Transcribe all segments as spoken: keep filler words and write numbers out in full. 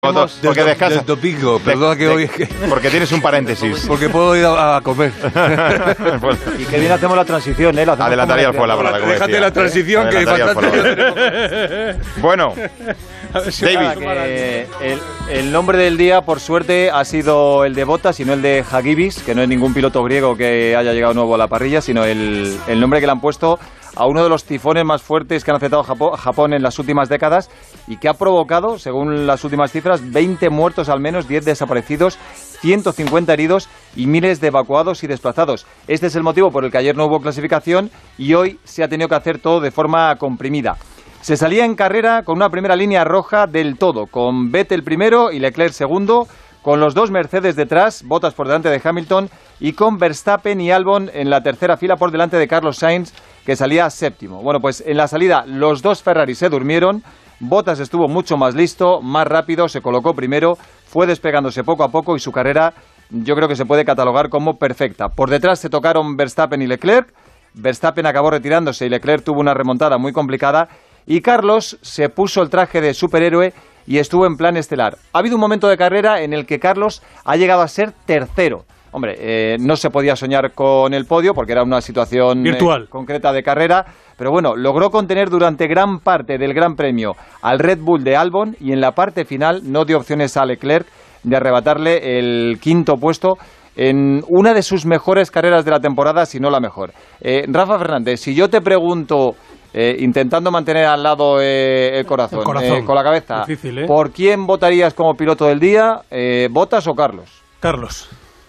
Porque descansa. Del domingo, perdona que hoy... Porque tienes un paréntesis. Porque puedo ir a, a comer. Y que bien hacemos la transición, ¿eh? La Adelantaría el Fuenlabrada, como Déjate decía. la transición, que bastante. Bueno, David. Que el, el nombre del día, por suerte, ha sido el de Bottas y no el de Hagibis, que no es ningún piloto griego que haya llegado nuevo a la parrilla, sino el, el nombre que le han puesto a uno de los tifones más fuertes que han afectado a Japón, Japón en las últimas décadas y que ha provocado, según las últimas cifras, veinte muertos al menos, diez desaparecidos, ciento cincuenta heridos y miles de evacuados y desplazados. Este es el motivo por el que ayer no hubo clasificación y hoy se ha tenido que hacer todo de forma comprimida. Se salía en carrera con una primera línea roja del todo, con Vettel primero y Leclerc segundo, con los dos Mercedes detrás, Bottas por delante de Hamilton y con Verstappen y Albon en la tercera fila por delante de Carlos Sainz, que salía séptimo. Bueno, pues en la salida los dos Ferrari se durmieron, Bottas estuvo mucho más listo, más rápido, se colocó primero, fue despegándose poco a poco y su carrera yo creo que se puede catalogar como perfecta. Por detrás se tocaron Verstappen y Leclerc, Verstappen acabó retirándose y Leclerc tuvo una remontada muy complicada y Carlos se puso el traje de superhéroe y estuvo en plan estelar. Ha habido un momento de carrera en el que Carlos ha llegado a ser tercero. Hombre, eh, no se podía soñar con el podio porque era una situación virtual, eh, concreta de carrera, pero bueno, logró contener durante gran parte del Gran Premio al Red Bull de Albon y en la parte final no dio opciones a Leclerc de arrebatarle el quinto puesto en una de sus mejores carreras de la temporada, si no la mejor. Eh, Rafa Fernández, si yo te pregunto, eh, intentando mantener al lado eh, el corazón, el corazón. Eh, con la cabeza, difícil, ¿eh? ¿por quién votarías como piloto del día? Eh, ¿Bottas o Carlos? Carlos.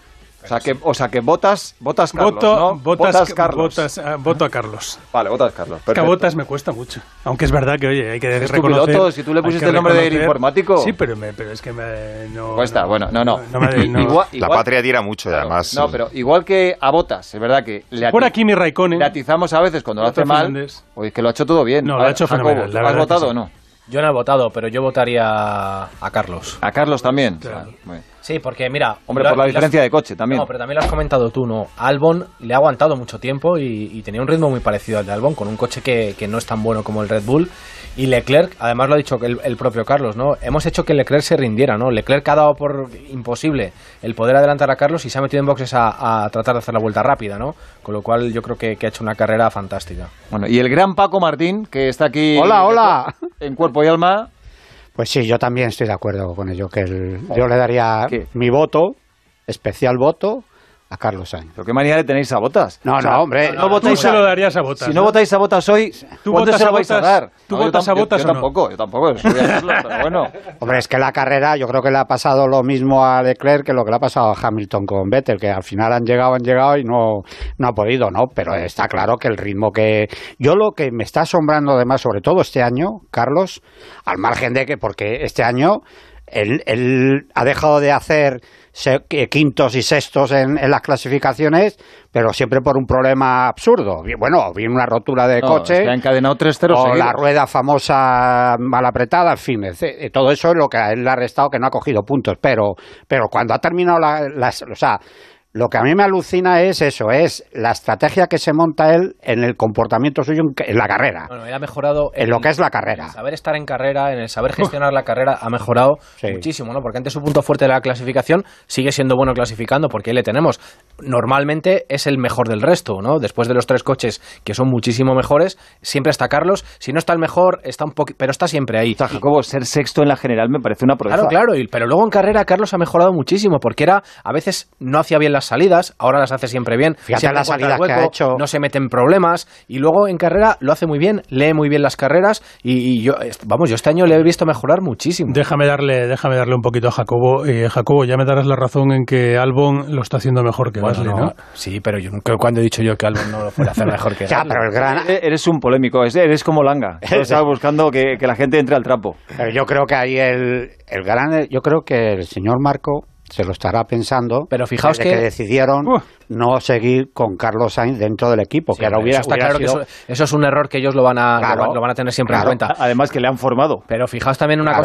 O sea que, o sea que Bottas, Bottas Carlos, voto, ¿no? Botas, Bottas Carlos. Botas, uh, voto a Carlos. Vale, Bottas Carlos. Es que a Bottas me cuesta mucho. Aunque es verdad que, oye, hay que es reconocer... tu piloto, si tú le pusiste el nombre del informático. Sí, pero, me, pero es que me... No, cuesta, no, bueno, no, no. no, me, no. Igual, La igual, patria tira mucho, claro, además. No, pero igual que a Bottas, es verdad que le, Por aquí mi Raikkonen. le atizamos a veces cuando lo hace mal. Oye, que lo ha hecho todo bien. No, a lo ha ver, hecho Jacobo, fenomenal. La ¿has votado sí. o no? Yo no he votado, pero yo votaría a Carlos. A Carlos también. Claro. Bueno. Sí, porque mira... Hombre, lo, por la diferencia has, de coche también. No, pero también lo has comentado tú, ¿no? Albon le ha aguantado mucho tiempo y, y tenía un ritmo muy parecido al de Albon, con un coche que, que no es tan bueno como el Red Bull. Y Leclerc, además lo ha dicho el, el propio Carlos, ¿no? Hemos hecho que Leclerc se rindiera, ¿no? Leclerc ha dado por imposible el poder adelantar a Carlos y se ha metido en boxes a, a tratar de hacer la vuelta rápida, ¿no? Con lo cual yo creo que, que ha hecho una carrera fantástica. Bueno, y el gran Paco Martín, que está aquí... Hola, hola. En cuerpo y alma... Pues sí, yo también estoy de acuerdo con ello, que el, yo le daría ¿Qué? mi voto, especial voto, a Carlos Sainz. ¿Pero qué manía le tenéis a Bottas? No, O sea, no, hombre. no Tú votáis se a- lo darías a Bottas. Si no votáis a Bottas hoy, ¿Tú ¿cuándo votas se a lo vais a Bottas? dar? ¿Tú No, yo votas tam- a Bottas yo, o yo no? tampoco, yo tampoco. Soy de hacerlo, pero bueno. Hombre, es que la carrera, yo creo que le ha pasado lo mismo a Leclerc que lo que le ha pasado a Hamilton con Vettel, que al final han llegado, han llegado y no, no ha podido, ¿no? Pero está claro que el ritmo que... Yo lo que me está asombrando además, sobre todo este año, Carlos, al margen de que, porque este año él, él ha dejado de hacer se- quintos y sextos en, en las clasificaciones, pero siempre por un problema absurdo. Bueno, viene una rotura de No, coche... es que ha encadenado tres ceros o seguidos. la rueda famosa mal apretada, en fin, es de- todo eso es lo que a él le ha restado, que no ha cogido puntos, pero, pero cuando ha terminado la, las, o sea, lo que a mí me alucina es eso, es la estrategia que se monta él en el comportamiento suyo en, en la carrera, Bueno, él ha mejorado en lo que es la carrera. En el saber estar en carrera, en el saber gestionar la carrera, ha mejorado Sí. muchísimo, ¿no? Porque antes su punto fuerte de la clasificación sigue siendo bueno clasificando, porque ahí le tenemos. Normalmente es el mejor del resto, ¿no? Después de los tres coches que son muchísimo mejores, siempre está Carlos. Si no está el mejor, está un poquito, pero está siempre ahí. O sea, Jacobo, ser sexto en la general me parece una proeza. Claro, claro, y- pero luego en carrera Carlos ha mejorado muchísimo, porque era a veces no hacía bien las salidas, ahora las hace siempre bien. Fíjate siempre las encuentra el salidas que ha hueco, hecho. no se mete en problemas, y luego en carrera lo hace muy bien, lee muy bien las carreras, y, y yo, est- vamos, yo este año le he visto mejorar muchísimo. Déjame darle, déjame darle un poquito a Jacobo. Eh, Jacobo, ya me darás la razón en que Albon lo está haciendo mejor que Bueno, Gasly, no, ¿no? sí, pero yo nunca, cuando he dicho yo que Albon no lo fuera a hacer mejor que Ya, Gasly. pero el gran... E- Eres un polémico, es- eres como Langa. Solo Estás buscando que, que la gente entre al trapo. Pero yo creo que ahí el, el gran... Yo creo que el señor Marco se lo estará pensando, Pero fijaos desde que- que decidieron Uh. no seguir con Carlos Sainz dentro del equipo, Sí, que ahora hombre, hubiera, eso está hubiera claro que sido- eso, eso es un error que ellos lo van a, Claro, lo, van- lo van a tener siempre claro. en cuenta. Además que le han formado. Pero fijaos también una Claro. cosa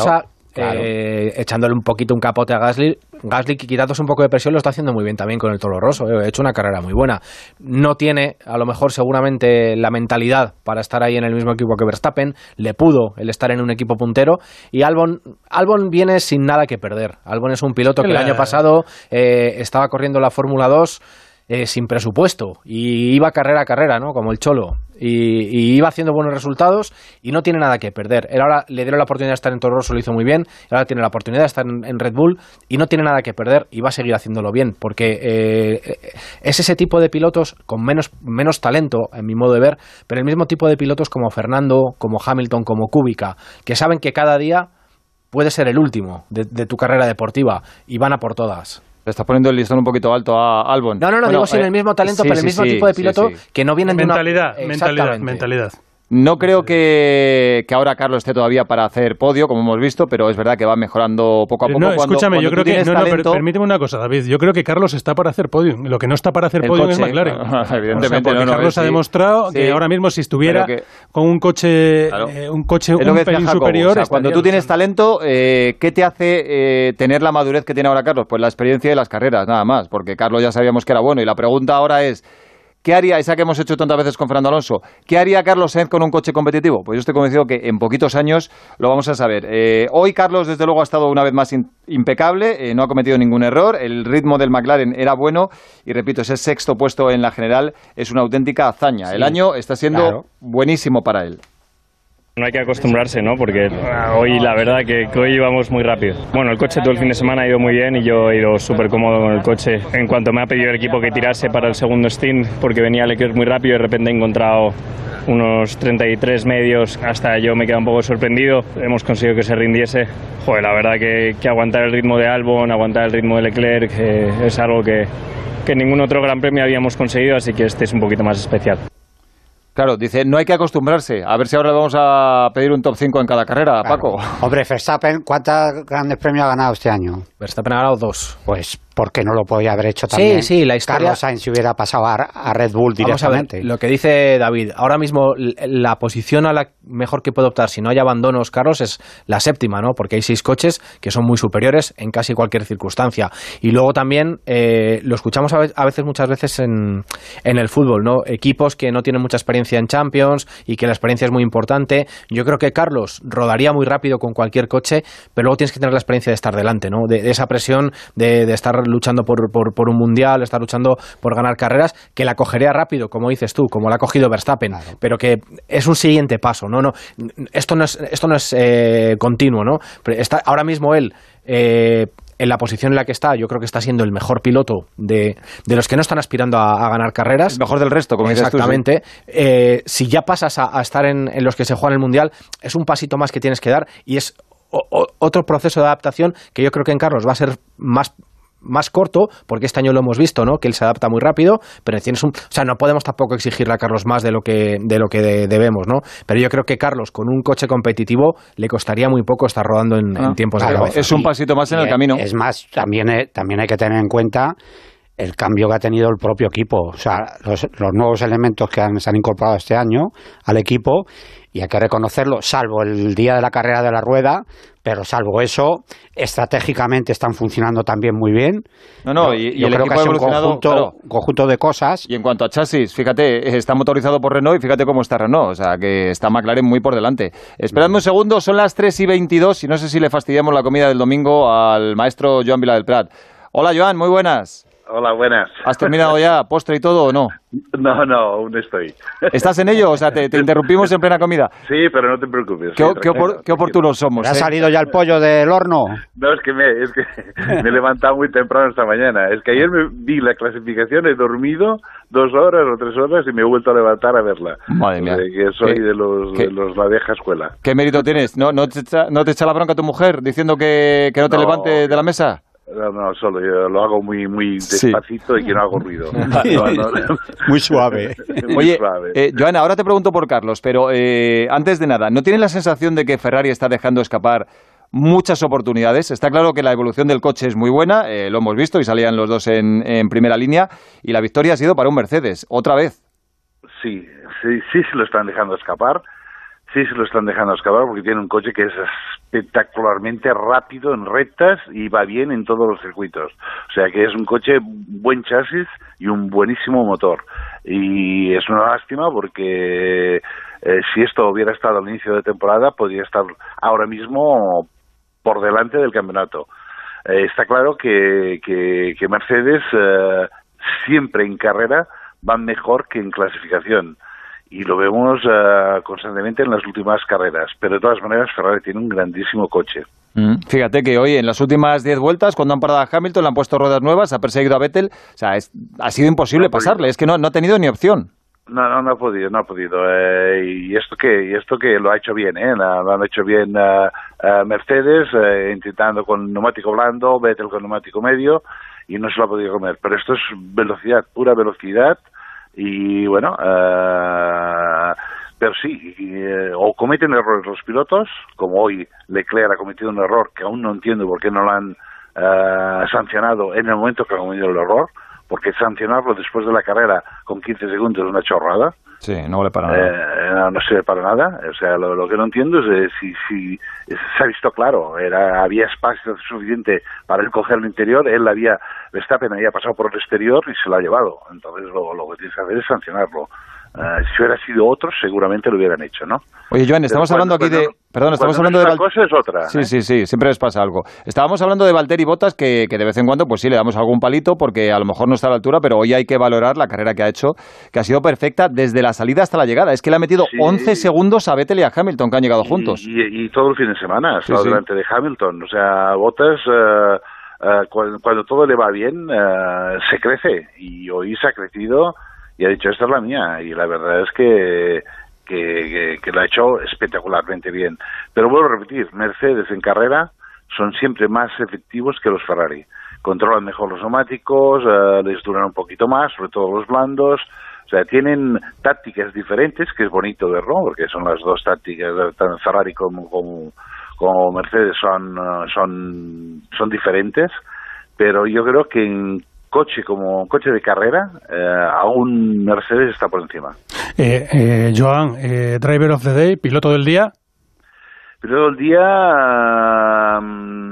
claro. eh, echándole un poquito un capote a Gasly. Gasly, quitándose un poco de presión, lo está haciendo muy bien también con el Toro Rosso. Eh. Ha hecho una carrera muy buena. No tiene, a lo mejor, seguramente la mentalidad para estar ahí en el mismo equipo que Verstappen. Le pudo el estar en un equipo puntero. Y Albon, Albon viene sin nada que perder. Albon es un piloto que el año pasado eh, estaba corriendo la Fórmula dos eh, sin presupuesto y iba carrera a carrera, ¿no? Como el Cholo. Y, y iba haciendo buenos resultados y no tiene nada que perder. Él ahora le dieron la oportunidad de estar en Toro Rosso, lo hizo muy bien. Ahora tiene la oportunidad de estar en, en Red Bull y no tiene nada que perder y va a seguir haciéndolo bien, porque eh, es ese tipo de pilotos con menos, menos talento, en mi modo de ver, pero el mismo tipo de pilotos como Fernando, como Hamilton, como Kubica, que saben que cada día puede ser el último de, de tu carrera deportiva y van a por todas. Le estás poniendo el listón un poquito alto a Albon. No, no, no, bueno, digo sin eh, el mismo talento, sí, pero el mismo sí, tipo de piloto sí, sí. que no vienen de mentalidad, una... mentalidad, mentalidad. No creo que, que ahora Carlos esté todavía para hacer podio, como hemos visto, pero es verdad que va mejorando poco a poco. No, cuando, escúchame, cuando yo creo que... No, talento... no, permíteme una cosa, David. Yo creo que Carlos está para hacer podio. Lo que no está para hacer podio es McLaren. Evidentemente, o sea, porque no, no, Carlos sí. ha demostrado sí. que ahora mismo si estuviera que, con un coche claro. eh, un coche un pelín Jacobo, superior... O sea, cuando tú tienes talento, eh, ¿qué te hace eh, tener la madurez que tiene ahora Carlos? Pues la experiencia de las carreras, nada más. Porque Carlos ya sabíamos que era bueno. Y la pregunta ahora es... ¿Qué haría, esa que hemos hecho tantas veces con Fernando Alonso, qué haría Carlos Sainz con un coche competitivo? Pues yo estoy convencido que en poquitos años lo vamos a saber. Eh, hoy Carlos, desde luego, ha estado una vez más in, impecable, eh, no ha cometido ningún error, el ritmo del McLaren era bueno y, repito, ese sexto puesto en la general es una auténtica hazaña. Sí, el año está siendo claro. buenísimo para él. No hay que acostumbrarse, ¿no? Porque hoy la verdad que, que hoy íbamos muy rápido. Bueno, el coche todo el fin de semana ha ido muy bien y yo he ido súper cómodo con el coche. En cuanto me ha pedido el equipo que tirase para el segundo stint, porque venía Leclerc muy rápido y de repente he encontrado unos treinta y tres medios, hasta yo me quedé un poco sorprendido. Hemos conseguido que se rindiese. Joder, la verdad que, que aguantar el ritmo de Albon, aguantar el ritmo de Leclerc, eh, es algo que, que en ningún otro Gran Premio habíamos conseguido, así que este es un poquito más especial. Claro, dice, no hay que acostumbrarse. A ver si ahora le vamos a pedir un top cinco en cada carrera, claro. Paco. Hombre, Verstappen, ¿cuántos grandes premios ha ganado este año? Verstappen ha ganado dos. Pues, ¿por qué no lo podía haber hecho también? Sí, sí, la historia... Carlos Sainz si hubiera pasado a, a Red Bull directamente. Vamos a ver, lo que dice David, ahora mismo la posición a la mejor que puede optar, si no hay abandonos, Carlos, es la séptima, ¿no? Porque hay seis coches que son muy superiores en casi cualquier circunstancia. Y luego también, eh, lo escuchamos a veces, muchas veces en, en el fútbol, ¿no? Equipos que no tienen mucha experiencia en Champions y que la experiencia es muy importante. Yo creo que Carlos rodaría muy rápido con cualquier coche, pero luego tienes que tener la experiencia de estar delante, ¿no? De, de esa presión de, de estar luchando por, por, por un mundial, estar luchando por ganar carreras, que la cogería rápido, como dices tú, como la ha cogido Verstappen, claro. Pero que es un siguiente paso, ¿no? no esto no es, esto no es eh, continuo, ¿no? Pero está, ahora mismo él... Eh, en la posición en la que está, yo creo que está siendo el mejor piloto de, de los que no están aspirando a, a ganar carreras. El mejor del resto, como dices tú. Exactamente. Sí. Eh, si ya pasas a, a estar en, en los que se juegan el Mundial, es un pasito más que tienes que dar y es o, o, otro proceso de adaptación que yo creo que en Carlos va a ser más... más corto, porque este año lo hemos visto, ¿no? Que él se adapta muy rápido, pero tienes un, o sea, no podemos tampoco exigirle a Carlos más de lo que de lo que de, debemos, ¿no? Pero yo creo que Carlos con un coche competitivo le costaría muy poco estar rodando en, ah, en tiempos claro, de cabeza. Es un pasito más en el camino. Es más, también eh, también hay que tener en cuenta el cambio que ha tenido el propio equipo, o sea, los, los nuevos elementos que han, se han incorporado este año al equipo, y hay que reconocerlo, salvo el día de la carrera de la rueda, pero salvo eso, estratégicamente están funcionando también muy bien. No, no, y, y yo el creo equipo que ha es un evolucionado, conjunto, claro. un conjunto de cosas. Y en cuanto a chasis, fíjate, está motorizado por Renault y fíjate cómo está Renault, o sea, que está McLaren muy por delante. Esperadme un segundo, son las tres y veintidós y no sé si le fastidiamos la comida del domingo al maestro Joan Vila del Prat. Hola, Joan, muy buenas. Hola, buenas. ¿Has terminado ya postre y todo o no? No, no, aún estoy. ¿Estás en ello? O sea, te, te interrumpimos en plena comida. Sí, pero no te preocupes. ¿Qué, sí, qué, opor, qué oportunos somos? ¿Te ha eh? salido ya el pollo del horno? No, es que, me, es que me he levantado muy temprano esta mañana. Es que ayer me vi la clasificación, he dormido dos horas o tres horas y me he vuelto a levantar a verla. Madre mía. O sea, que soy ¿Qué, de los qué, de los la vieja escuela. ¿Qué mérito tienes? ¿No, no, te echa, ¿No te echa la bronca tu mujer diciendo que, que no te No, levantes de la mesa? No, no, solo yo lo hago muy muy despacito sí. Y que no hago ruido. No, no, no. Muy suave. Muy Oye, suave. Eh, Joana, ahora te pregunto por Carlos, pero eh, antes de nada, ¿no tienes la sensación de que Ferrari está dejando escapar muchas oportunidades? Está claro que la evolución del coche es muy buena, eh, lo hemos visto y salían los dos en, en primera línea y la victoria ha sido para un Mercedes, otra vez. Sí, sí, sí se lo están dejando escapar. Sí se lo están dejando escapar porque tiene un coche que es espectacularmente rápido en rectas y va bien en todos los circuitos. O sea que es un coche buen chasis y un buenísimo motor. Y es una lástima porque eh, si esto hubiera estado al inicio de temporada, podría estar ahora mismo por delante del campeonato. Eh, está claro que, que, que Mercedes eh, siempre en carrera van mejor que en clasificación. Y lo vemos uh, constantemente en las últimas carreras. Pero de todas maneras, Ferrari tiene un grandísimo coche. Mm. Fíjate que hoy, en las últimas diez vueltas, cuando han parado a Hamilton, le han puesto ruedas nuevas, ha perseguido a Vettel. O sea, es, ha sido imposible no pasarle. Es que no, no ha tenido ni opción. No, no, no ha podido, no ha podido. Eh, y esto que y esto que lo ha hecho bien, ¿eh? Lo, lo han hecho bien uh, uh, Mercedes, uh, intentando con neumático blando, Vettel con neumático medio, y no se lo ha podido comer. Pero esto es velocidad, pura velocidad. Y bueno, uh, pero sí, uh, o cometen errores los pilotos, como hoy Leclerc ha cometido un error que aún no entiendo por qué no lo han uh, sancionado en el momento que ha cometido el error, porque sancionarlo después de la carrera con quince segundos es una chorrada. Sí, no vale para nada. Eh, no, no sirve para nada. O sea, lo, lo que no entiendo es eh, si, si se ha visto claro, era había espacio suficiente para él coger el interior, él había, Verstappen había pasado por el exterior y se lo ha llevado. Entonces lo, lo que tienes que hacer es sancionarlo. Uh, si hubiera sido otro, seguramente lo hubieran hecho, ¿no? Oye, Joan, estamos cuando, hablando aquí cuando, de... Perdón, estamos hablando no es de... una cosa es otra. Sí, ¿eh? sí, sí, siempre les pasa algo. Estábamos hablando de Valtteri Bottas, que, que de vez en cuando, pues sí, le damos algún palito, porque a lo mejor no está a la altura, pero hoy hay que valorar la carrera que ha hecho, que ha sido perfecta desde la salida hasta la llegada. Es que le ha metido sí. once segundos a Vettel y a Hamilton, que han llegado juntos. Y, y, y todo el fin de semana ha estado Sí, sí. delante de Hamilton. O sea, Bottas, uh, uh, cuando, cuando todo le va bien, uh, se crece. Y hoy se ha crecido y ha dicho, esta es la mía. Y la verdad es que... Que, que, que lo ha hecho espectacularmente bien. Pero vuelvo a repetir, Mercedes en carrera son siempre más efectivos que los Ferrari. Controlan mejor los neumáticos, uh, les duran un poquito más, sobre todo los blandos. O sea, tienen tácticas diferentes, que es bonito verlo, porque son las dos tácticas, tanto Ferrari como, como, como Mercedes son, uh, son, son diferentes. Pero yo creo que en coche como coche de carrera, eh, aún Mercedes está por encima. Eh, eh, Joan, eh, Driver of the Day, piloto del día. Piloto del día,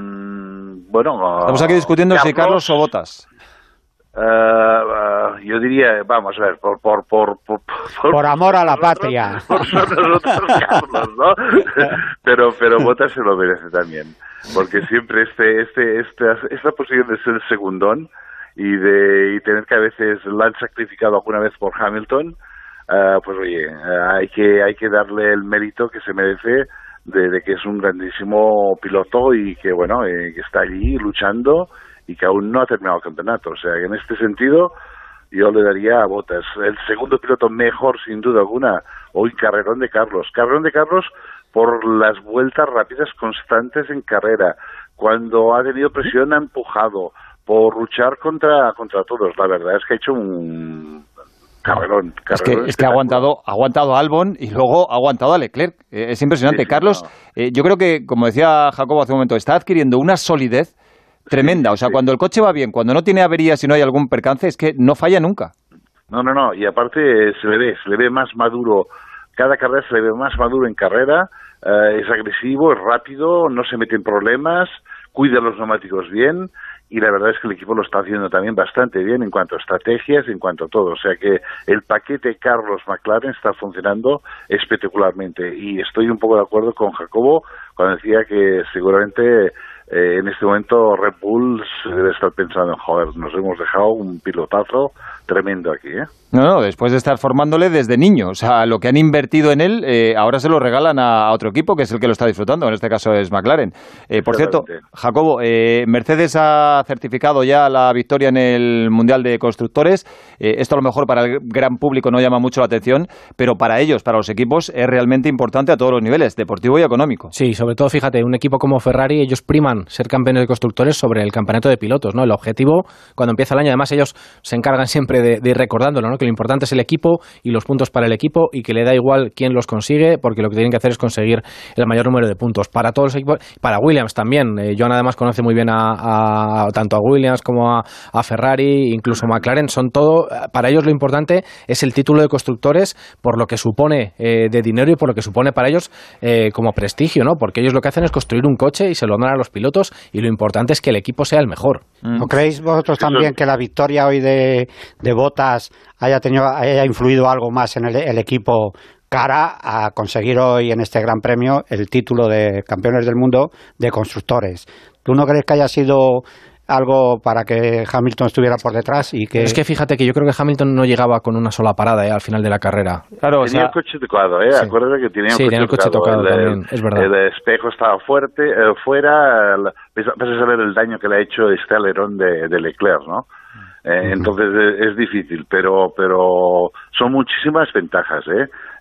um, bueno... Estamos aquí discutiendo Carlos, si Carlos o Bottas. Uh, uh, yo diría, vamos a ver, por... Por, por, por, por, por amor a la nosotros, patria. Por nosotros, Carlos, ¿no? pero, pero Bottas se lo merece también, porque siempre este, este, esta, esta posición de ser el segundón y de y tener que a veces la han sacrificado alguna vez por Hamilton, uh, pues oye, uh, hay que hay que darle el mérito que se merece de, de que es un grandísimo piloto y que bueno, eh, que está allí luchando y que aún no ha terminado el campeonato. O sea que en este sentido yo le daría a Bottas. El segundo piloto mejor sin duda alguna, hoy carrerón de Carlos. Carrerón de Carlos por las vueltas rápidas constantes en carrera. Cuando ha tenido presión ha empujado, por luchar contra contra todos. La verdad es que ha hecho un carrerón. carrerón es que, es que ha aguantado, ha aguantado a Albon y luego ha aguantado a Leclerc. Eh, es impresionante. Sí, sí, Carlos, no. eh, yo creo que, como decía Jacobo hace un momento, está adquiriendo una solidez tremenda. Sí, o sea, sí. cuando el coche va bien, cuando no tiene averías y no hay algún percance, es que no falla nunca. No, no, no. Y aparte se le ve, se le ve más maduro. Cada carrera se le ve más maduro en carrera. Eh, es agresivo, es rápido, no se mete en problemas, cuida los neumáticos bien. Y la verdad es que el equipo lo está haciendo también bastante bien en cuanto a estrategias, en cuanto a todo. O sea que el paquete Carlos McLaren está funcionando espectacularmente. Y estoy un poco de acuerdo con Jacobo cuando decía que seguramente eh, en este momento Red Bull se debe estar pensando, joder, nos hemos dejado un pilotazo tremendo aquí, ¿eh? No, no, después de estar formándole desde niño. O sea, lo que han invertido en él, eh, ahora se lo regalan a, a otro equipo, que es el que lo está disfrutando. En este caso es McLaren. Eh, por cierto, Jacobo, eh, Mercedes ha certificado ya la victoria en el Mundial de Constructores. Eh, esto a lo mejor para el gran público no llama mucho la atención, pero para ellos, para los equipos, es realmente importante a todos los niveles, deportivo y económico. Sí, sobre todo, fíjate, un equipo como Ferrari, ellos priman priorizan ser campeones de constructores sobre el campeonato de pilotos, ¿no? El objetivo, cuando empieza el año, además ellos se encargan siempre de, de ir recordándolo, ¿no? Que lo importante es el equipo y los puntos para el equipo y que le da igual quién los consigue, porque lo que tienen que hacer es conseguir el mayor número de puntos. Para todos los equipos, para Williams también. Eh, Joan además conoce muy bien a, a tanto a Williams como a, a Ferrari, incluso McLaren, son todo, para ellos lo importante es el título de constructores por lo que supone eh, de dinero y por lo que supone para ellos eh, como prestigio, ¿no? Porque ellos lo que hacen es construir un coche y se lo dan a los pilotos y lo importante es que el equipo sea el mejor. ¿No creéis vosotros también que la victoria hoy de, de Bottas haya tenido haya influido algo más en el, el equipo cara a conseguir hoy en este Gran Premio el título de campeones del mundo de constructores? ¿Tú no crees que haya sido algo para que Hamilton estuviera por detrás? Y que... Es que fíjate que yo creo que Hamilton no llegaba con una sola parada eh, al final de la carrera. Claro, o tenía sea... el coche tocado, ¿eh? Sí. Acuérdate que tenía, sí, el, tenía coche el coche tocado, tocado. también, el, es verdad. El espejo estaba fuerte, eh, fuera, el, vas a saber el daño que le ha hecho este alerón de, de Leclerc, ¿no? Eh, uh-huh. Entonces es, es difícil, pero pero son muchísimas ventajas, ¿eh?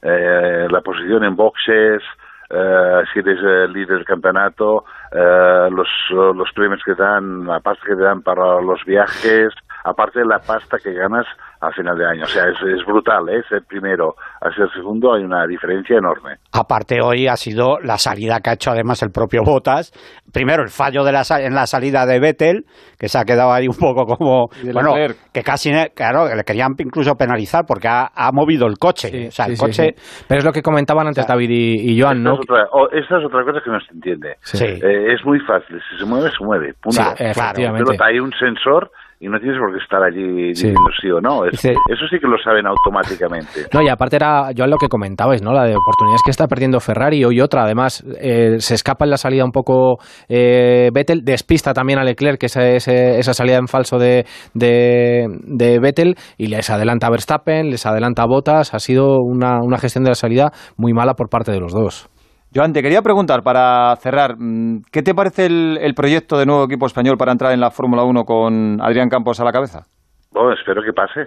eh la posición en boxes, Uh, si eres el líder del campeonato, uh, los, los premios que dan, la pasta que te dan para los viajes, aparte de la pasta que ganas a final de año. O sea, es, es brutal, ¿eh? Ser primero a ser segundo hay una diferencia enorme. Aparte hoy ha sido la salida que ha hecho además el propio Bottas. Primero el fallo de la, en la salida de Vettel, que se ha quedado ahí un poco como... Bueno, Leclerc. que casi, claro, le querían incluso penalizar porque ha, ha movido el coche. Sí, o sea, el sí, coche... Sí, sí. Pero es lo que comentaban antes, o sea, David y, y Joan, ¿no? Esta es, otra, oh, esta es otra cosa que no se entiende. Sí. Eh, es muy fácil, si se mueve, se mueve. Punto. Sí, efectivamente. Pero hay un sensor y no tienes por qué estar allí sí. diciendo sí o no. Es, sí. Eso sí que lo saben automáticamente. No, y aparte era, Joan, lo que comentabais, ¿no? La de oportunidades que está perdiendo Ferrari hoy otra. Además, eh, se escapa en la salida un poco eh, Vettel, despista también a Leclerc, que esa, ese, esa salida en falso de, de, de Vettel, y les adelanta a Verstappen, les adelanta a Bottas. Ha sido una, una gestión de la salida muy mala por parte de los dos. Joan, te quería preguntar, para cerrar, ¿qué te parece el, el proyecto de nuevo equipo español para entrar en la Fórmula uno con Adrián Campos a la cabeza? Bueno, espero que pase.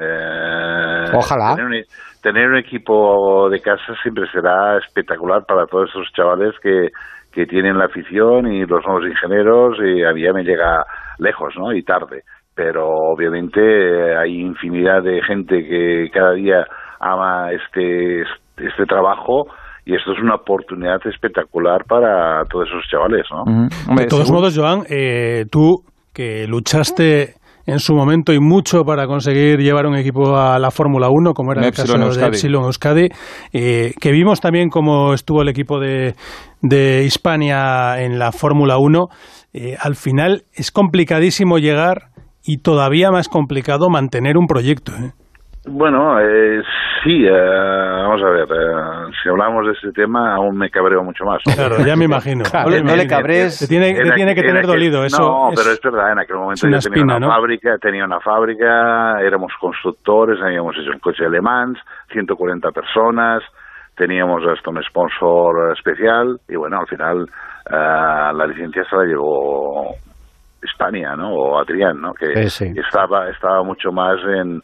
Eh, Ojalá. Tener un, tener un equipo de casa siempre será espectacular para todos esos chavales que, que tienen la afición y los nuevos ingenieros, y a mí ya me llega lejos, ¿no? Y tarde. Pero obviamente hay infinidad de gente que cada día ama este, este trabajo. Y esto es una oportunidad espectacular para todos esos chavales, ¿no? Uh-huh. Hombre, de todos según... modos, Joan, eh, tú que luchaste en su momento y mucho para conseguir llevar un equipo a la Fórmula uno, como era el caso de Epsilon Euskadi, eh, que vimos también cómo estuvo el equipo de, de Hispania en la Fórmula uno, eh, al final es complicadísimo llegar y todavía más complicado mantener un proyecto, ¿eh? Bueno, eh, sí, eh, vamos a ver, eh, si hablamos de ese tema aún me cabreo mucho más. Claro, ya me imagino. Claro, no, le, no le cabres. Te tiene, te tiene que tener aquel, dolido, eso. No, es, pero es verdad, en aquel momento una yo tenía espina, una ¿no? fábrica, tenía una fábrica, éramos constructores, habíamos hecho un coche de Le Mans, ciento cuarenta personas, teníamos hasta un sponsor especial, y bueno, al final uh, la licencia se la llevó Hispania, ¿no? O Adrián, ¿no? Que sí, sí. estaba estaba mucho más en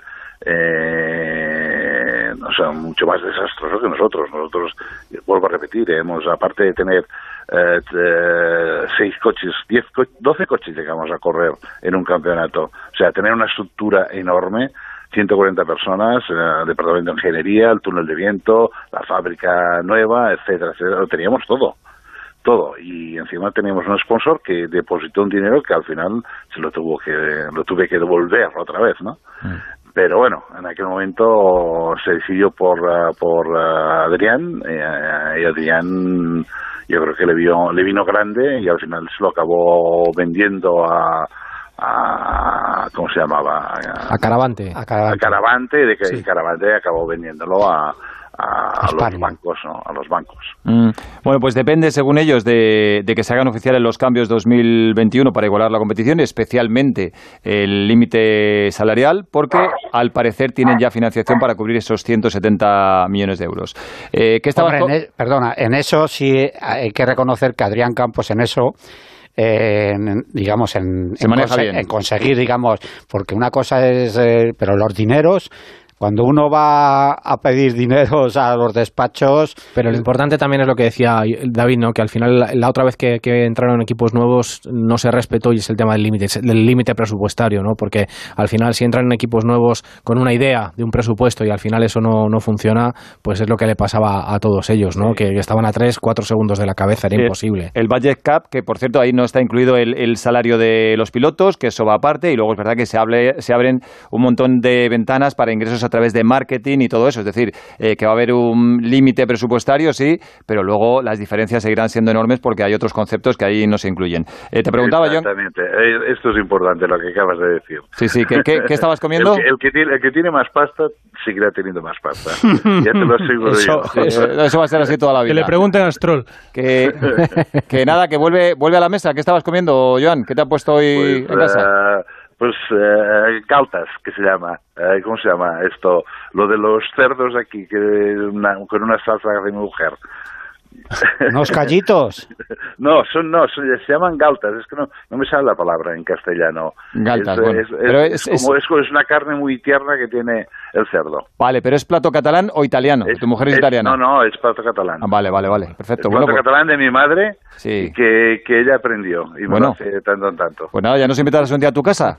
Eh, o sea, mucho más desastroso que nosotros. Nosotros, vuelvo a repetir, hemos, aparte de tener eh, eh, seis coches, diez, co doce coches llegamos a correr en un campeonato. O sea, tener una estructura enorme, ciento cuarenta personas, eh, departamento de ingeniería, el túnel de viento, la fábrica nueva, etcétera, etcétera. Lo teníamos todo. todo y encima teníamos un sponsor que depositó un dinero que al final se lo tuvo que lo tuve que devolver otra vez, ¿no? Mm. Pero bueno, en aquel momento se decidió por uh, por uh, Adrián eh, y Adrián yo creo que le vio le vino grande y al final se lo acabó vendiendo a a ¿cómo se llamaba? A, a Caravante. A Caravante, a Caravante de que sí. Caravante acabó vendiéndolo a a, a los bancos, ¿no? A los bancos. Mm. Bueno, pues depende, según ellos, de, de que se hagan oficiales los cambios dos mil veintiuno para igualar la competición, especialmente el límite salarial, porque al parecer tienen ya financiación para cubrir esos ciento setenta millones de euros. Eh, ¿qué estaba Hombre, en e perdona, en eso sí hay que reconocer que Adrián Campos en eso... Eh, en, digamos en, en, conse en conseguir, digamos, porque una cosa es, eh, pero los dineros Cuando uno va a pedir dineros a los despachos... Pero lo importante también es lo que decía David, ¿no? Que al final la, la otra vez que, que entraron equipos nuevos no se respetó y es el tema del límite, del límite presupuestario, ¿no? Porque al final si entran en equipos nuevos con una idea de un presupuesto y al final eso no, no funciona, pues es lo que le pasaba a todos ellos, ¿no? Que, que estaban a tres, cuatro segundos de la cabeza, era el, imposible. El budget cap, que por cierto ahí no está incluido el, el salario de los pilotos, que eso va aparte, y luego es verdad que se, hable, se abren un montón de ventanas para ingresos a través de marketing y todo eso, es decir, eh, que va a haber un límite presupuestario, sí, pero luego las diferencias seguirán siendo enormes porque hay otros conceptos que ahí no se incluyen. Eh, te preguntaba, John. Exactamente, esto es importante lo que acabas de decir. Sí, sí, ¿qué, qué, qué estabas comiendo? El, el, que tiene, el que tiene más pasta seguirá teniendo más pasta, ya te lo aseguro eso, yo. Eso, eso va a ser así toda la vida. Que le pregunten a Stroll. Que, que nada, que vuelve, vuelve a la mesa. ¿Qué estabas comiendo, Joan? ¿Qué te ha puesto hoy pues, en casa? Uh, Pues eh, galtas, que se llama, eh, ¿cómo se llama esto? Lo de los cerdos aquí, que una, con una salsa de mi mujer. ¿Unos callitos? No, son, no, son, se llaman galtas, es que no, no me sale la palabra en castellano. Galtas, es, bueno. Es, es, pero es, es, como, es, es una carne muy tierna que tiene el cerdo. Vale, pero ¿es plato catalán o italiano? Es, ¿Tu mujer es, es italiana? No, no, es plato catalán. Ah, vale, vale, vale, perfecto. Es bueno, plato pues, catalán de mi madre, sí. que, que ella aprendió, y me bueno, lo hace tanto en tanto. Pues nada, ya nos invitarás un día a tu casa.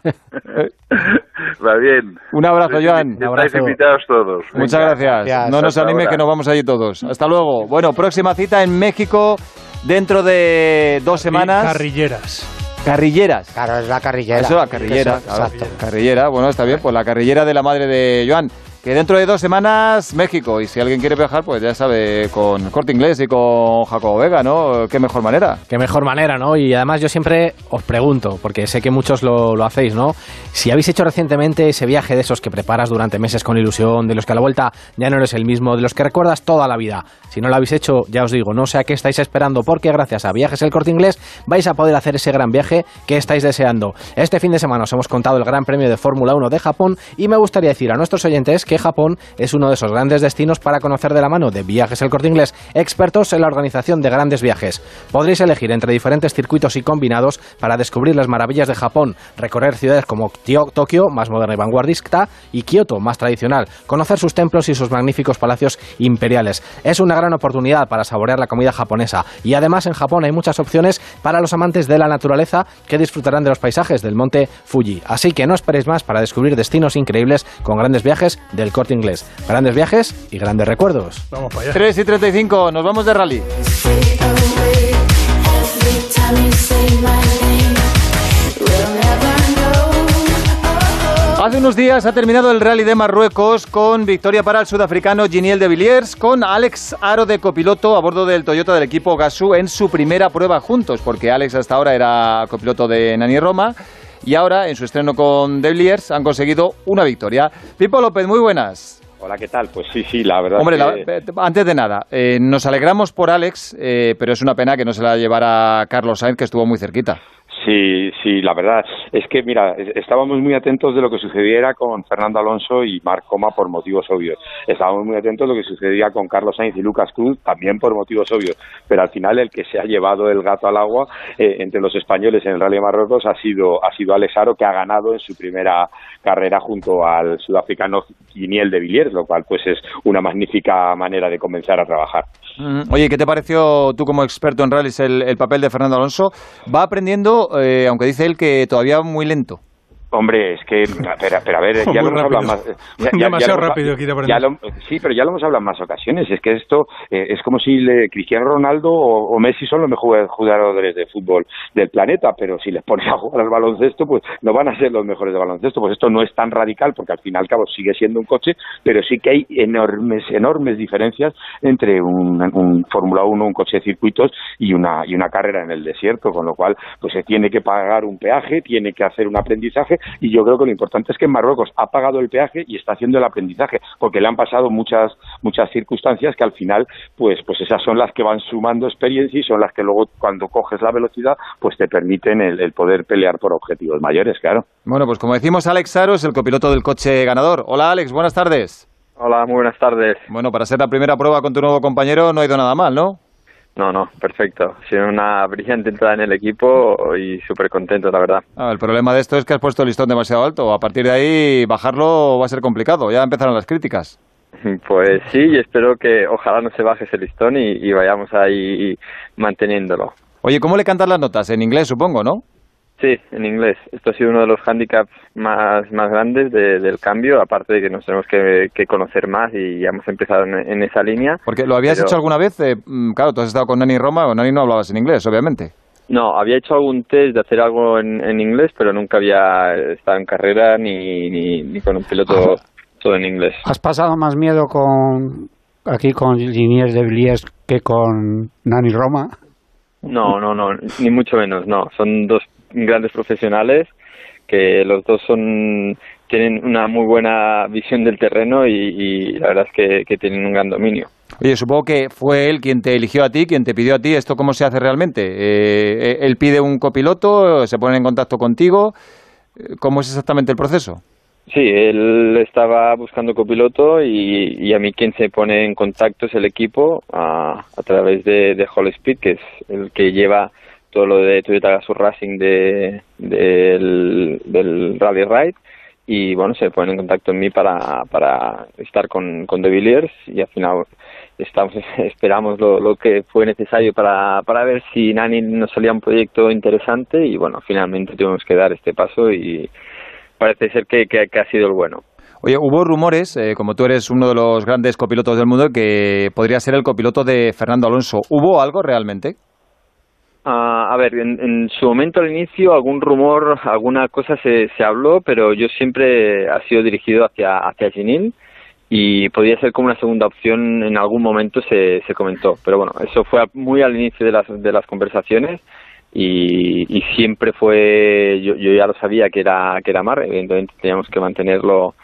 Va bien. Un abrazo, Joan. Estáis abrazo. invitados todos. Muchas gracias. gracias. No nos anime que nos vamos allí todos. Hasta luego. Bueno, próxima cita en México dentro de dos semanas. Carrilleras. Carrilleras. Claro, es la carrillera. Eso, la carrillera. Claro. Exacto. Carrillera, bueno, está bien, pues la carrillera de la madre de Joan. Que dentro de dos semanas, México. Y si alguien quiere viajar, pues ya sabe, con Corte Inglés y con Jacobo Vega, ¿no? Qué mejor manera. Qué mejor manera, ¿no? Y además yo siempre os pregunto, porque sé que muchos lo, lo hacéis, ¿no? Si habéis hecho recientemente ese viaje de esos que preparas durante meses con ilusión, de los que a la vuelta ya no eres el mismo, de los que recuerdas toda la vida. Si no lo habéis hecho, ya os digo, no sé a qué estáis esperando, porque gracias a Viajes El Corte Inglés vais a poder hacer ese gran viaje que estáis deseando. Este fin de semana os hemos contado el Gran Premio de Fórmula uno de Japón y me gustaría decir a nuestros oyentes que Japón es uno de esos grandes destinos para conocer de la mano de Viajes El Corte Inglés, expertos en la organización de grandes viajes. Podréis elegir entre diferentes circuitos y combinados para descubrir las maravillas de Japón, recorrer ciudades como Tokio, más moderna y vanguardista, y Kioto, más tradicional, conocer sus templos y sus magníficos palacios imperiales. Es una gran oportunidad para saborear la comida japonesa y además en Japón hay muchas opciones para los amantes de la naturaleza que disfrutarán de los paisajes del monte Fuji. Así que no esperéis más para descubrir destinos increíbles con grandes viajes del Corte Inglés. Grandes viajes y grandes recuerdos. Vamos para allá. tres y treinta y cinco, nos vamos de rally. Hace unos días ha terminado el Rally de Marruecos con victoria para el sudafricano Giniel de Villiers, con Alex Aro de copiloto a bordo del Toyota del equipo Gazoo en su primera prueba juntos, porque Alex hasta ahora era copiloto de Nani Roma y ahora en su estreno con de Villiers han conseguido una victoria. Pipo López, muy buenas. Hola, ¿qué tal? Pues sí, sí, la verdad. Hombre, que... la, antes de nada, eh, nos alegramos por Alex, eh, pero es una pena que no se la llevara Carlos Sainz, que estuvo muy cerquita. Sí, sí, la verdad es que, mira, estábamos muy atentos de lo que sucediera con Fernando Alonso y Marc Coma por motivos obvios. Estábamos muy atentos de lo que sucedía con Carlos Sainz y Lucas Cruz también por motivos obvios. Pero al final el que se ha llevado el gato al agua eh, entre los españoles en el Rally de Marruecos ha sido, ha sido Alex Aro, que ha ganado en su primera carrera junto al sudafricano Giniel de Villiers, lo cual pues es una magnífica manera de comenzar a trabajar. Oye, ¿qué te pareció tú como experto en rallies el, el papel de Fernando Alonso? Va aprendiendo, eh, aunque dice él que todavía muy lento. Hombre, es que, pero, pero a ver, ya lo hemos hablado más. Ya, ya, Demasiado ya rápido aquí de aprender. Ya lo, sí, pero ya lo hemos hablado en más ocasiones. Es que esto eh, es como si le, Cristiano Ronaldo o, o Messi son los mejores jugadores de fútbol del planeta, pero si les pones a jugar al baloncesto, pues no van a ser los mejores de baloncesto. Pues esto no es tan radical, porque al fin y al cabo sigue siendo un coche, pero sí que hay enormes, enormes diferencias entre un, un Fórmula uno, un coche de circuitos y una, y una carrera en el desierto, con lo cual pues se tiene que pagar un peaje, tiene que hacer un aprendizaje. Y yo creo que lo importante es que en Marruecos ha pagado el peaje y está haciendo el aprendizaje, porque le han pasado muchas muchas circunstancias que al final, pues pues esas son las que van sumando experiencia y son las que luego cuando coges la velocidad, pues te permiten el, el poder pelear por objetivos mayores, claro. Bueno, pues como decimos, Alex Aro es el copiloto del coche ganador. Hola Alex, buenas tardes. Hola, muy buenas tardes. Bueno, para ser la primera prueba con tu nuevo compañero no ha ido nada mal, ¿no? No, no, perfecto. Ha sido una brillante entrada en el equipo y súper contento, la verdad. Ah, el problema de esto es que has puesto el listón demasiado alto. A partir de ahí, bajarlo va a ser complicado. Ya empezaron las críticas. Pues sí, y espero que ojalá no se baje ese listón y, y vayamos ahí manteniéndolo. Oye, ¿cómo le cantas las notas? En inglés, supongo, ¿no? Sí, en inglés. Esto ha sido uno de los hándicaps más, más grandes de, del cambio, aparte de que nos tenemos que, que conocer más y ya hemos empezado en, en esa línea. Porque lo habías pero... hecho alguna vez, eh, claro, tú has estado con Nani Roma, con Nani no hablabas en inglés, obviamente. No, había hecho algún test de hacer algo en, en inglés, pero nunca había estado en carrera ni, ni, ni con un piloto todo en inglés. ¿Has pasado más miedo con aquí con Liniers de Villiers que con Nani Roma? No, no, no, ni mucho menos, no. Son dos grandes profesionales que los dos son tienen una muy buena visión del terreno y, y la verdad es que, que tienen un gran dominio. Oye, supongo que fue él quien te eligió a ti, quien te pidió a ti. ¿Esto cómo se hace realmente? Eh, él pide un copiloto, se pone en contacto contigo. ¿Cómo es exactamente el proceso? Sí, él estaba buscando copiloto y, y a mí quien se pone en contacto es el equipo a, a través de, de Hall Speed, que es el que lleva todo lo de Toyota Gazoo Racing de, de, del, del Rally Ride, y bueno, se ponen en contacto en mí para, para estar con, con De Villiers, y al final estamos esperamos lo, lo que fue necesario para, para ver si Nani nos salía un proyecto interesante, y bueno, finalmente tuvimos que dar este paso y parece ser que, que, que ha sido el bueno. Oye, hubo rumores, eh, como tú eres uno de los grandes copilotos del mundo, que podría ser el copiloto de Fernando Alonso. ¿Hubo algo realmente? Uh, a ver, en, en su momento al inicio algún rumor, alguna cosa se, se habló, pero yo siempre ha sido dirigido hacia hacia Genil y podía ser como una segunda opción, en algún momento se, se comentó, pero bueno, eso fue muy al inicio de las, de las conversaciones y, y siempre fue, yo, yo ya lo sabía que era que era Mar, evidentemente teníamos que mantenerlo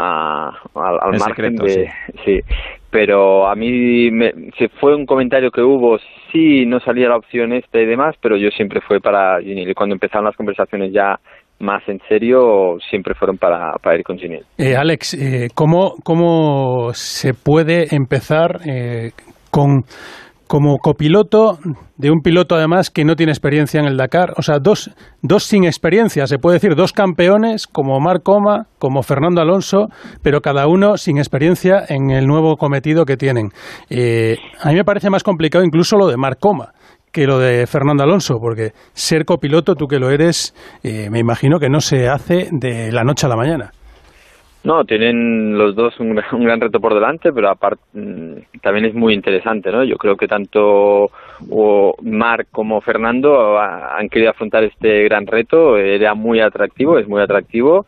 a, al, al margen secreto, de sí. sí, pero a mí me, se fue un comentario que hubo, sí, no salía la opción esta y demás, pero yo siempre fue para Genil, y cuando empezaron las conversaciones ya más en serio, siempre fueron para, para ir con Genil. Eh, Alex, eh, ¿cómo, ¿cómo se puede empezar eh, con como copiloto de un piloto además que no tiene experiencia en el Dakar? O sea, dos, dos sin experiencia, se puede decir, dos campeones como Marc Coma, como Fernando Alonso, pero cada uno sin experiencia en el nuevo cometido que tienen. Eh, a mí me parece más complicado incluso lo de Marc Coma que lo de Fernando Alonso, porque ser copiloto, tú que lo eres, eh, me imagino que no se hace de la noche a la mañana. No, tienen los dos un, un gran reto por delante, pero aparte también es muy interesante, ¿no? Yo creo que tanto o Marc como Fernando ha, han querido afrontar este gran reto, era muy atractivo, es muy atractivo,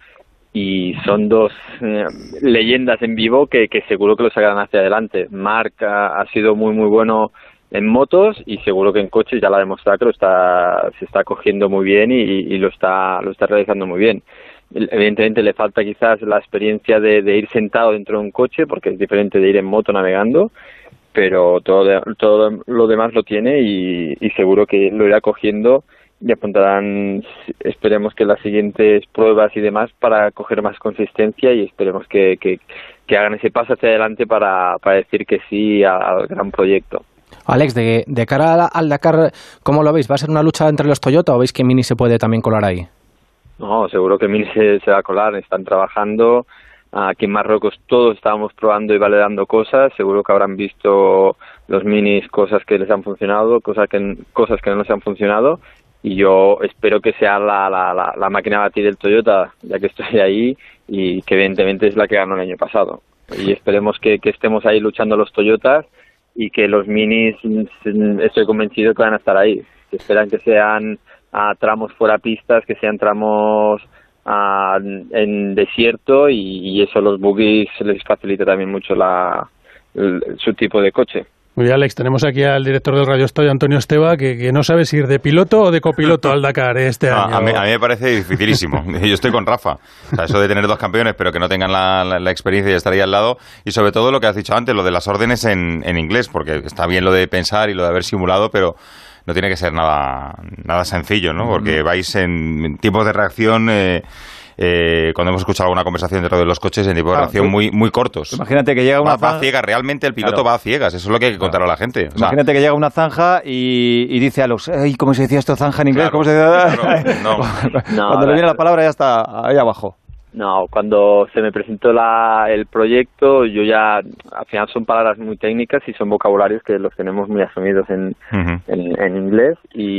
y son dos eh, leyendas en vivo que, que seguro que lo sacarán hacia adelante. Marc ha, ha sido muy muy bueno en motos y seguro que en coches ya lo ha demostrado que lo está se está cogiendo muy bien y, y lo está lo está realizando muy bien. Evidentemente le falta quizás la experiencia de, de ir sentado dentro de un coche, porque es diferente de ir en moto navegando, pero todo, de, todo lo demás lo tiene y, y seguro que lo irá cogiendo y apuntarán, esperemos que las siguientes pruebas y demás para coger más consistencia y esperemos que, que, que hagan ese paso hacia adelante para, para decir que sí al gran proyecto. Alex, de, de cara al Dakar, ¿cómo lo veis? ¿Va a ser una lucha entre los Toyota o veis que Mini se puede también colar ahí? No, seguro que Mini se, se va a colar, están trabajando. Aquí en Marruecos todos estábamos probando y validando cosas, seguro que habrán visto los Minis cosas que les han funcionado, cosas que, cosas que no les han funcionado, y yo espero que sea la, la, la, la máquina a batir del Toyota, ya que estoy ahí, y que evidentemente es la que ganó el año pasado. Y esperemos que, que estemos ahí luchando los Toyotas y que los Minis, estoy convencido que van a estar ahí, que esperan que sean a tramos fuera pistas, que sean tramos a, en desierto y, y eso a los buggies les facilita también mucho la, el, su tipo de coche. Muy bien, Alex, tenemos aquí al director del Radio Estoy, Antonio Esteba, que, que no sabe si ir de piloto o de copiloto al Dakar este no, año. A mí, a mí me parece dificilísimo. Yo estoy con Rafa. O sea, eso de tener dos campeones, pero que no tengan la, la, la experiencia y estar ahí al lado. Y sobre todo lo que has dicho antes, lo de las órdenes en, en inglés, porque está bien lo de pensar y lo de haber simulado, pero no tiene que ser nada, nada sencillo, ¿no? Porque vais en tiempos de reacción... Eh, eh, cuando hemos escuchado alguna conversación dentro de los coches en tipo de Ah, reacción tú- muy, muy cortos. Imagínate que llega una va, va a zanja- ciegas, realmente el piloto Claro. va a ciegas, eso es lo que hay que contar a la gente. O sea, Imagínate que llega a una zanja y, y dice a los... Ay, ¿cómo se decía esto zanja en inglés? Claro, ¿Cómo se decía? claro, no. No, Cuando le la- viene la palabra ya está ahí abajo. No, cuando se me presentó la, el proyecto, yo ya, al final son palabras muy técnicas y son vocabularios que los tenemos muy asumidos en, Ujú. en, en inglés,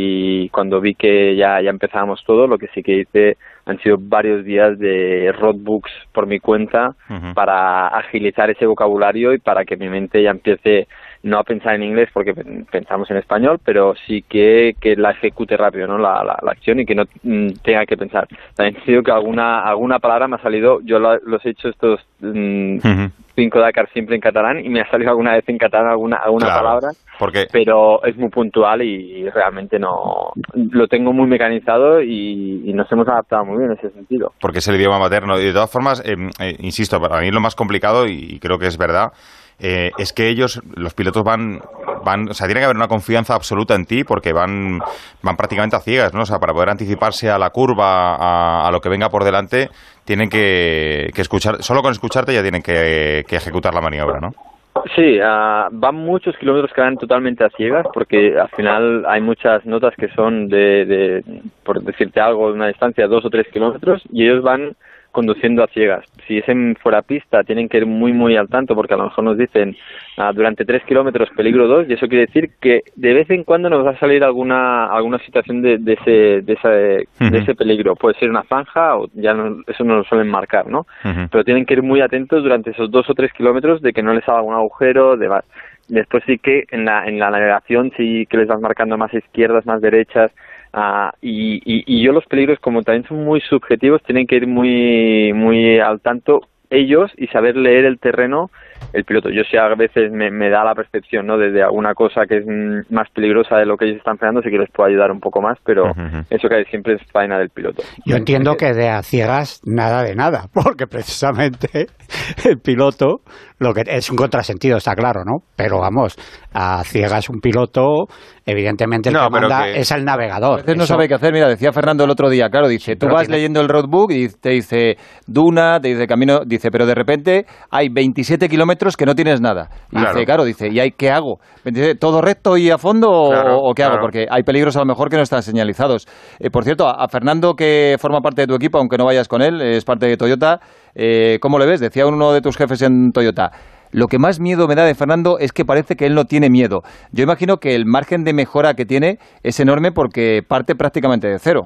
y cuando vi que ya, ya empezábamos todo, lo que sí que hice han sido varios días de roadbooks por mi cuenta Ujú. para agilizar ese vocabulario y para que mi mente ya empiece no a pensar en inglés porque pensamos en español, pero sí que, que la ejecute rápido, ¿no? La, la, la acción, y que no mm, tenga que pensar. También he sido que alguna alguna palabra me ha salido, yo lo- los he hecho estos mm, Ujú. cinco Dakar siempre en catalán, y me ha salido alguna vez en catalán alguna alguna Claro, palabra, porque pero es muy puntual y, y realmente no lo tengo muy mecanizado, y, y nos hemos adaptado muy bien en ese sentido. porque es el idioma materno. Y de todas formas, eh, eh, insisto, para mí lo más complicado, y creo que es verdad, eh, es que ellos, los pilotos, van, van, o sea, tiene que haber una confianza absoluta en ti, porque van, van prácticamente a ciegas, ¿no? O sea, para poder anticiparse a la curva, a, a lo que venga por delante, tienen que, que escuchar, solo con escucharte ya tienen que, que ejecutar la maniobra, ¿no? Sí, uh, van muchos kilómetros que van totalmente a ciegas, porque al final hay muchas notas que son de, de, por decirte algo, de una distancia de dos o tres kilómetros, y ellos van conduciendo a ciegas. Si es en fuera pista, tienen que ir muy, muy al tanto, porque a lo mejor nos dicen uh, durante tres kilómetros peligro dos, y eso quiere decir que de vez en cuando nos va a salir alguna alguna situación de, de ese de ese, Uh-huh. de ese peligro. Puede ser una zanja, o ya no, eso no lo suelen marcar, ¿no? Ujú. Pero tienen que ir muy atentos durante esos dos o tres kilómetros de que no les haga un agujero, de va- después sí que en la en la navegación sí que les vas marcando más izquierdas, más derechas, ah, y, y, y yo los peligros, como también son muy subjetivos, tienen que ir muy muy al tanto ellos y saber leer el terreno el piloto. Yo sí a veces me, me da la percepción, ¿no?, de, de alguna cosa que es mm, más peligrosa de lo que ellos están frenando, sí que les puedo ayudar un poco más, pero Ujú. eso que siempre es faena del piloto. Yo entiendo que de a ciegas nada de nada, porque precisamente el piloto, lo que es un contrasentido, está claro, ¿no? Pero vamos, a ciegas un piloto, evidentemente el No, que pero manda que- es el A navegador. veces no Eso- sabe qué hacer. Mira, decía Fernando el otro día, claro, dice, tú pero vas tiene- leyendo el roadbook y te dice Duna, te dice camino, dice, pero de repente hay veintisiete kilómetros que no tienes nada. Y Claro. dice, claro, dice, ¿y hay, qué hago? ¿veintisiete ¿Todo recto y a fondo o- Claro, o, qué hago? claro. Porque hay peligros a lo mejor que no están señalizados. Eh, por cierto, a, a Fernando, que forma parte de tu equipo, aunque no vayas con él, es parte de Toyota, eh, ¿cómo le ves? Decía uno de tus jefes en Toyota. Lo que más miedo me da de Fernando es que parece que él no tiene miedo. Yo imagino que el margen de mejora que tiene es enorme porque parte prácticamente de cero.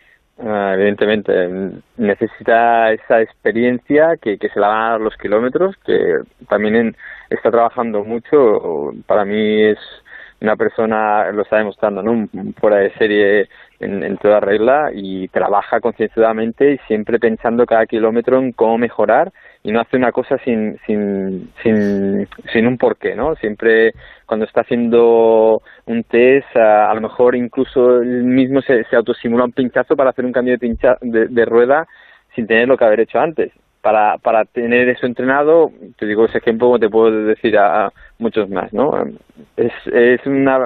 Ah, evidentemente, mm, necesita esa experiencia que, que se la van a dar los kilómetros, que también en- está trabajando mucho. Para mí es una persona, lo está demostrando, ¿no?, Un- fuera de serie en, en toda regla, y trabaja concienzudamente y siempre pensando cada kilómetro en cómo mejorar, y no hace una cosa sin sin sin, sin un porqué, ¿no? Siempre cuando está haciendo un test, a, a lo mejor incluso él mismo se, se autosimula un pinchazo para hacer un cambio de, pincha, de, de rueda sin tener lo que haber hecho antes. Para, para tener eso entrenado, te digo ese ejemplo, como te puedo decir a, a muchos más, ¿no? Es, es una...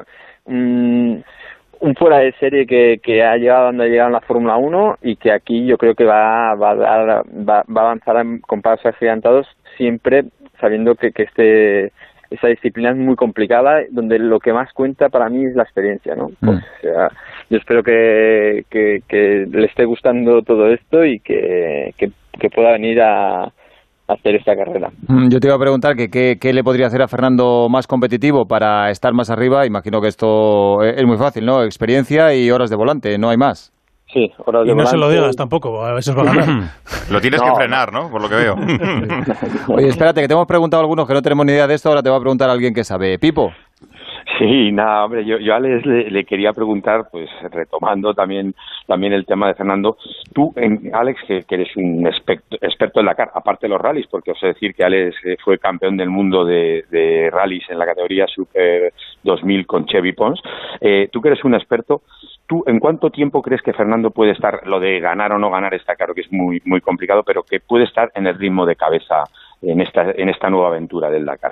un, un fuera de serie que, que ha llegado donde ha llegado en la Fórmula uno, y que aquí yo creo que va, va, a, dar, va, va a avanzar en- con pasos agigantados, siempre sabiendo que, que este esa disciplina es muy complicada, donde lo que más cuenta para mí es la experiencia, ¿no? Pues, o sea, yo espero que, que, que le esté gustando todo esto y que, que, que pueda venir a hacer esta carrera. Mm, Yo te iba a preguntar que qué, qué le podría hacer a Fernando más competitivo para estar más arriba. Imagino que esto es muy fácil, ¿no? Experiencia y horas de volante, no hay más. Sí, horas de Y no se lo volante. digas tampoco, a veces va a ganar. Lo tienes No, que frenar, ¿no? Por lo que veo. Oye, espérate, que te hemos preguntado a algunos que no tenemos ni idea de esto, ahora te va a preguntar a alguien que sabe. Pipo. Sí, nada, hombre, yo, yo a Alex le, le quería preguntar, pues retomando también también el tema de Fernando, tú, en, Alex, que, que eres un experto, experto en Dakar, aparte de los rallies, porque os he de decir que Alex eh, fue campeón del mundo de, de rallies en la categoría Super dos mil con Chevy Pons, eh, tú que eres un experto, ¿tú en cuánto tiempo crees que Fernando puede estar, lo de ganar o no ganar está claro que es muy muy complicado, pero que puede estar en el ritmo de cabeza en esta en esta nueva aventura del Dakar?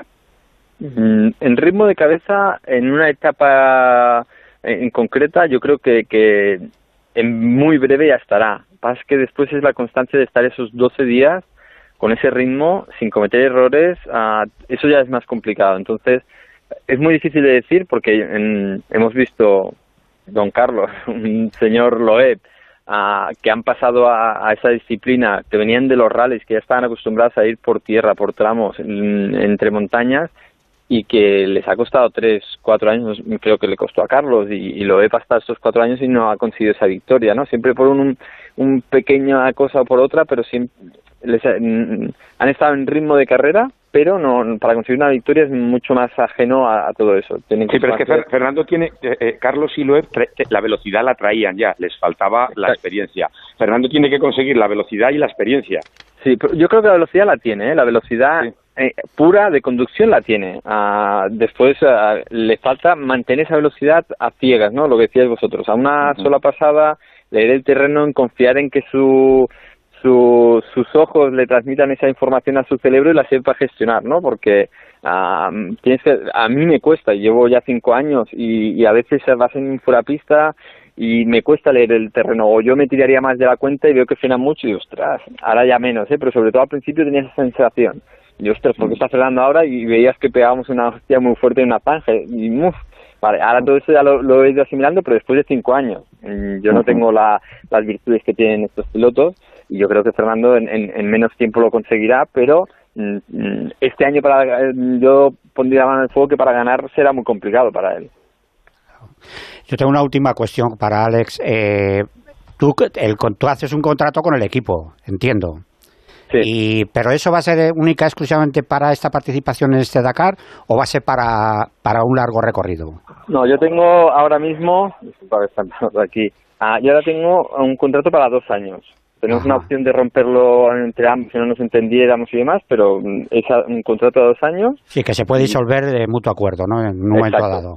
En ritmo de cabeza, en una etapa en concreta, yo creo que, que en muy breve ya estará. Pasa que después es la constancia de estar esos doce días con ese ritmo, sin cometer errores, uh, eso ya es más complicado. Entonces, es muy difícil de decir porque en, hemos visto Don Carlos, un señor Loeb, uh, que han pasado a, a esa disciplina, que venían de los rallies, que ya estaban acostumbrados a ir por tierra, por tramos, en, entre montañas, y que les ha costado tres, cuatro años, creo que le costó a Carlos, y, y Loeb hasta estos cuatro años y no ha conseguido esa victoria, ¿no? Siempre por un, un pequeña cosa o por otra, pero siempre les ha, han estado en ritmo de carrera, pero no, para conseguir una victoria es mucho más ajeno a, a todo eso. Tienen sí, pero es que Fer, Fernando tiene, eh, eh, Carlos y Loeb, la velocidad la traían ya, les faltaba la experiencia. Fernando tiene que conseguir la velocidad y la experiencia. Sí, pero yo creo que la velocidad la tiene, ¿eh? La velocidad sí. eh, pura de conducción la tiene. Uh, después uh, le falta mantener esa velocidad a ciegas, ¿no? Lo que decíais vosotros, a una uh-huh. sola pasada, leer el terreno, en confiar en que su... Su, sus ojos le transmitan esa información a su cerebro y la sepa gestionar, ¿no? Porque uh, tienes que, a mí me cuesta, llevo ya cinco años y, y a veces vas en fuera pista y me cuesta leer el terreno, o yo me tiraría más de la cuenta y veo que frena mucho y ostras, ahora ya menos, ¿eh? Pero sobre todo al principio tenía esa sensación, y ostras, ¿por qué está frenando ahora? Y veías que pegábamos una hostia muy fuerte en una zanja y uf, vale, ahora todo eso ya lo, lo he ido asimilando, pero después de cinco años. Yo no tengo la, las virtudes que tienen estos pilotos, y yo creo que Fernando en, en, en menos tiempo lo conseguirá, pero mm, este año para yo pondría la mano en el fuego que para ganar será muy complicado para él. Yo tengo una última cuestión para Alex. Eh, tú, el, tú haces un contrato con el equipo, entiendo. Sí. Y, ¿pero eso va a ser única exclusivamente para esta participación en este Dakar o va a ser para, para un largo recorrido? No, yo tengo ahora mismo, disculpa, están aquí, ah, yo ahora tengo un contrato para dos años. Tenemos Ajá. una opción de romperlo entre ambos si no nos entendiéramos y demás, pero es un contrato de dos años. Sí, que se puede disolver de mutuo acuerdo, ¿no? En un momento dado.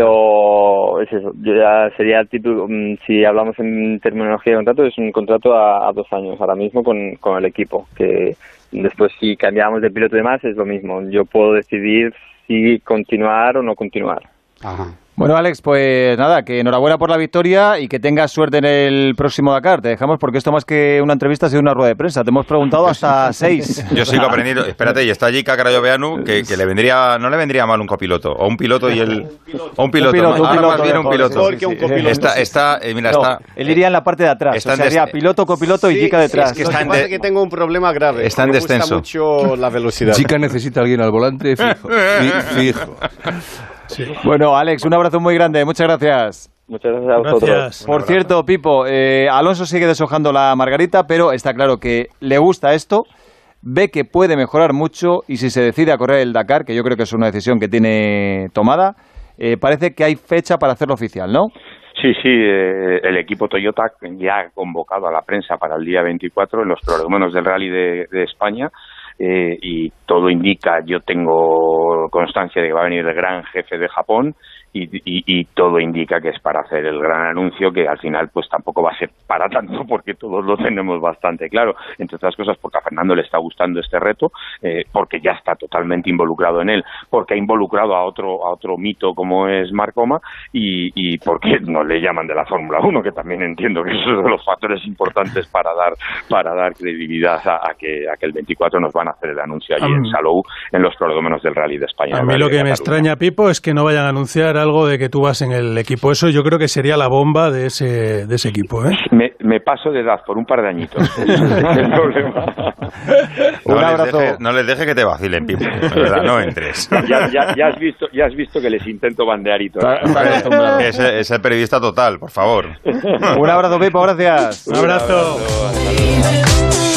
Pero es eso, yo ya sería el título, si hablamos en terminología de contrato, es un contrato a, a dos años ahora mismo con, con el equipo, que después si cambiamos de piloto y demás es lo mismo. Yo puedo decidir si continuar o no continuar. Ajá. Bueno, Alex, pues nada, que enhorabuena por la victoria y que tengas suerte en el próximo Dakar. Te dejamos porque esto más que una entrevista ha sido una rueda de prensa. Te hemos preguntado hasta seis. Yo sigo aprendiendo. Espérate, y está allí Kakarayoveanu, que, que le vendría, no le vendría mal un copiloto. O un piloto y el... O un piloto. Un piloto, un piloto, más bien un piloto. Sí, sí, sí. Un está, está, eh, mira, no, está... Él iría en la parte de atrás. Está o sea, sería piloto, copiloto y sí, Jica detrás. Sí, es que, está en de... que tengo un problema grave. Está en me descenso. Me gusta mucho la velocidad. Jica necesita a alguien al volante fijo. Fijo. Sí. Bueno, Alex, un abrazo muy grande. Muchas gracias. Muchas gracias a vosotros. Gracias. Por cierto, Pipo, eh, Alonso sigue deshojando la margarita, pero está claro que le gusta esto, ve que puede mejorar mucho y si se decide a correr el Dakar, que yo creo que es una decisión que tiene tomada, eh, parece que hay fecha para hacerlo oficial, ¿no? Sí, sí, eh, el equipo Toyota ya ha convocado a la prensa para el día veinticuatro en los prolegómenos del Rally de, de España. Eh, y todo indica, yo tengo constancia de que va a venir el gran jefe de Japón y, y, y todo indica que es para hacer el gran anuncio, que al final pues tampoco va a ser para tanto porque todos lo tenemos bastante claro, entre otras cosas porque a Fernando le está gustando este reto, eh, porque ya está totalmente involucrado en él, porque ha involucrado a otro a otro mito como es Marc Oma y, y porque no le llaman de la Fórmula uno, que también entiendo que es uno de los factores importantes para dar para dar credibilidad a, a que a que el veinticuatro nos van a hacer el anuncio allí um, en Salou, en los prolegómenos del Rally de España. A mí lo que me extraña, Pipo, es que no vayan a anunciar algo de que tú vas en el equipo. Eso yo creo que sería la bomba de ese de ese equipo, ¿eh? Me, me paso de edad por un par de añitos. Ese es el problema. No, un abrazo. Les deje, no les deje que te vacilen, Pipo. De verdad, no entres. Ya, ya, ya, has visto, ya has visto que les intento bandear y todo. Ese es el periodista total, por favor. Un abrazo, Pipo, gracias. Un abrazo. Un abrazo.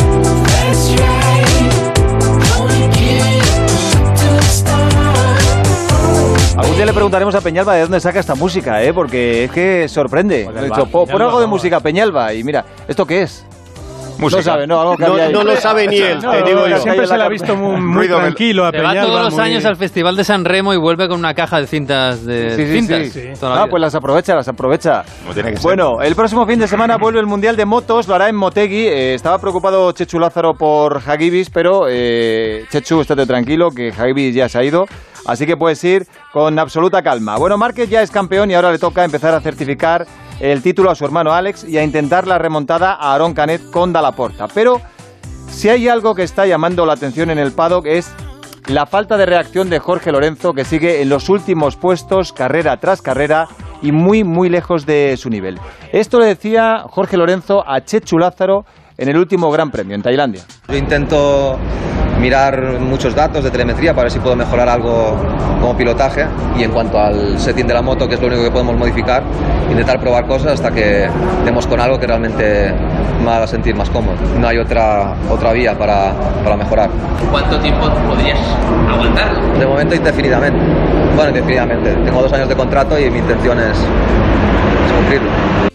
Algún día le preguntaremos a Peñalba de dónde saca esta música, ¿eh? Porque es que sorprende. He dicho, pon algo de música, Peñalba. Y mira, ¿esto qué es? Música. No sabe, no, algo que no, había no lo sabe ni él, no, te digo yo. Siempre se le ha visto muy, muy tranquilo a Se Peñalba. va todos los muy... años al Festival de San Remo y vuelve con una caja de cintas de sí, sí, cintas. Sí, sí. Ah, pues las aprovecha, las aprovecha. Tiene que ser. Bueno, el próximo fin de semana vuelve el Mundial de Motos, lo hará en Motegi. Eh, estaba preocupado Chechu Lázaro por Hagibis, pero eh, Chechu, estate tranquilo, que Hagibis ya se ha ido. Así que puedes ir con absoluta calma. Bueno, Márquez ya es campeón y ahora le toca empezar a certificar el título a su hermano Alex y a intentar la remontada a Aaron Canet con Dalla Porta. Pero si hay algo que está llamando la atención en el paddock es la falta de reacción de Jorge Lorenzo, que sigue en los últimos puestos, carrera tras carrera, y muy, muy lejos de su nivel. Esto le decía Jorge Lorenzo a Chechu Lázaro en el último Gran Premio, en Tailandia. Yo intento mirar muchos datos de telemetría para ver si puedo mejorar algo como pilotaje, y en cuanto al setting de la moto, que es lo único que podemos modificar, intentar probar cosas hasta que demos con algo que realmente me haga sentir más cómodo. No hay otra, otra vía para, para mejorar. ¿Cuánto tiempo podrías aguantar? De momento indefinidamente. Bueno, indefinidamente. Tengo dos años de contrato y mi intención es, es cumplirlo.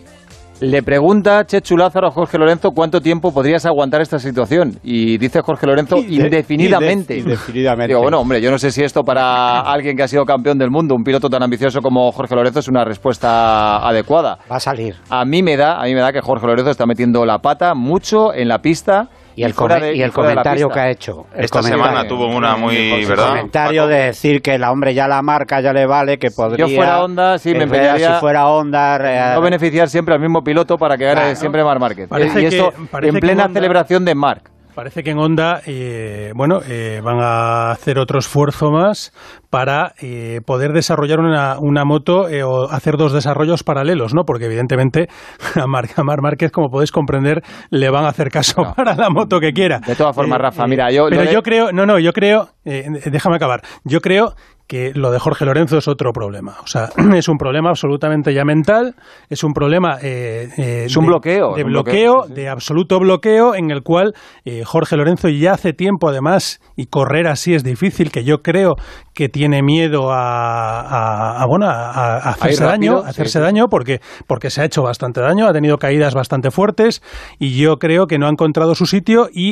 Le pregunta Chechu Lázaro a Jorge Lorenzo cuánto tiempo podrías aguantar esta situación. Y dice Jorge Lorenzo, Inde- indefinidamente. Indef- indefinidamente. Digo, bueno, hombre, yo no sé si esto para alguien que ha sido campeón del mundo, un piloto tan ambicioso como Jorge Lorenzo, es una respuesta adecuada. Va a salir. A mí me da, a mí me da que Jorge Lorenzo está metiendo la pata mucho en la pista. Y el, fuera come- de, y el fuera de la comentario pista. que ha hecho. El Esta semana tuvo una muy, el ¿verdad? comentario de decir que la hombre ya la marca ya le vale, que podría... Yo fuera Honda, sí, me eh, empeñaría... Si fuera Honda... Eh, no beneficiar siempre al mismo piloto para que gane Claro. siempre Marc Márquez. Parece Y esto que- parece en que plena Honda- celebración de Marc. Parece que en Honda, eh, bueno, eh, van a hacer otro esfuerzo más para eh, poder desarrollar una, una moto eh, o hacer dos desarrollos paralelos, ¿no? Porque evidentemente a Marc, a Marc Márquez, como podéis comprender, le van a hacer caso No. para la moto que quiera. De todas formas, Eh, Rafa, eh, mira, yo... Pero lo de- yo creo, no, no, yo creo, eh, déjame acabar, yo creo que lo de Jorge Lorenzo es otro problema. O sea, es un problema absolutamente ya mental, es un problema... Eh, eh, Es un de- bloqueo, De es un bloqueo, bloqueo, sí, sí. de absoluto bloqueo, en el cual eh, Jorge Lorenzo ya hace tiempo, además, y correr así es difícil, que yo creo que tiene miedo a, a, a, bueno, a, a hacerse rápido, daño, a sí, hacerse sí. daño porque, porque se ha hecho bastante daño, ha tenido caídas bastante fuertes, y yo creo que no ha encontrado su sitio y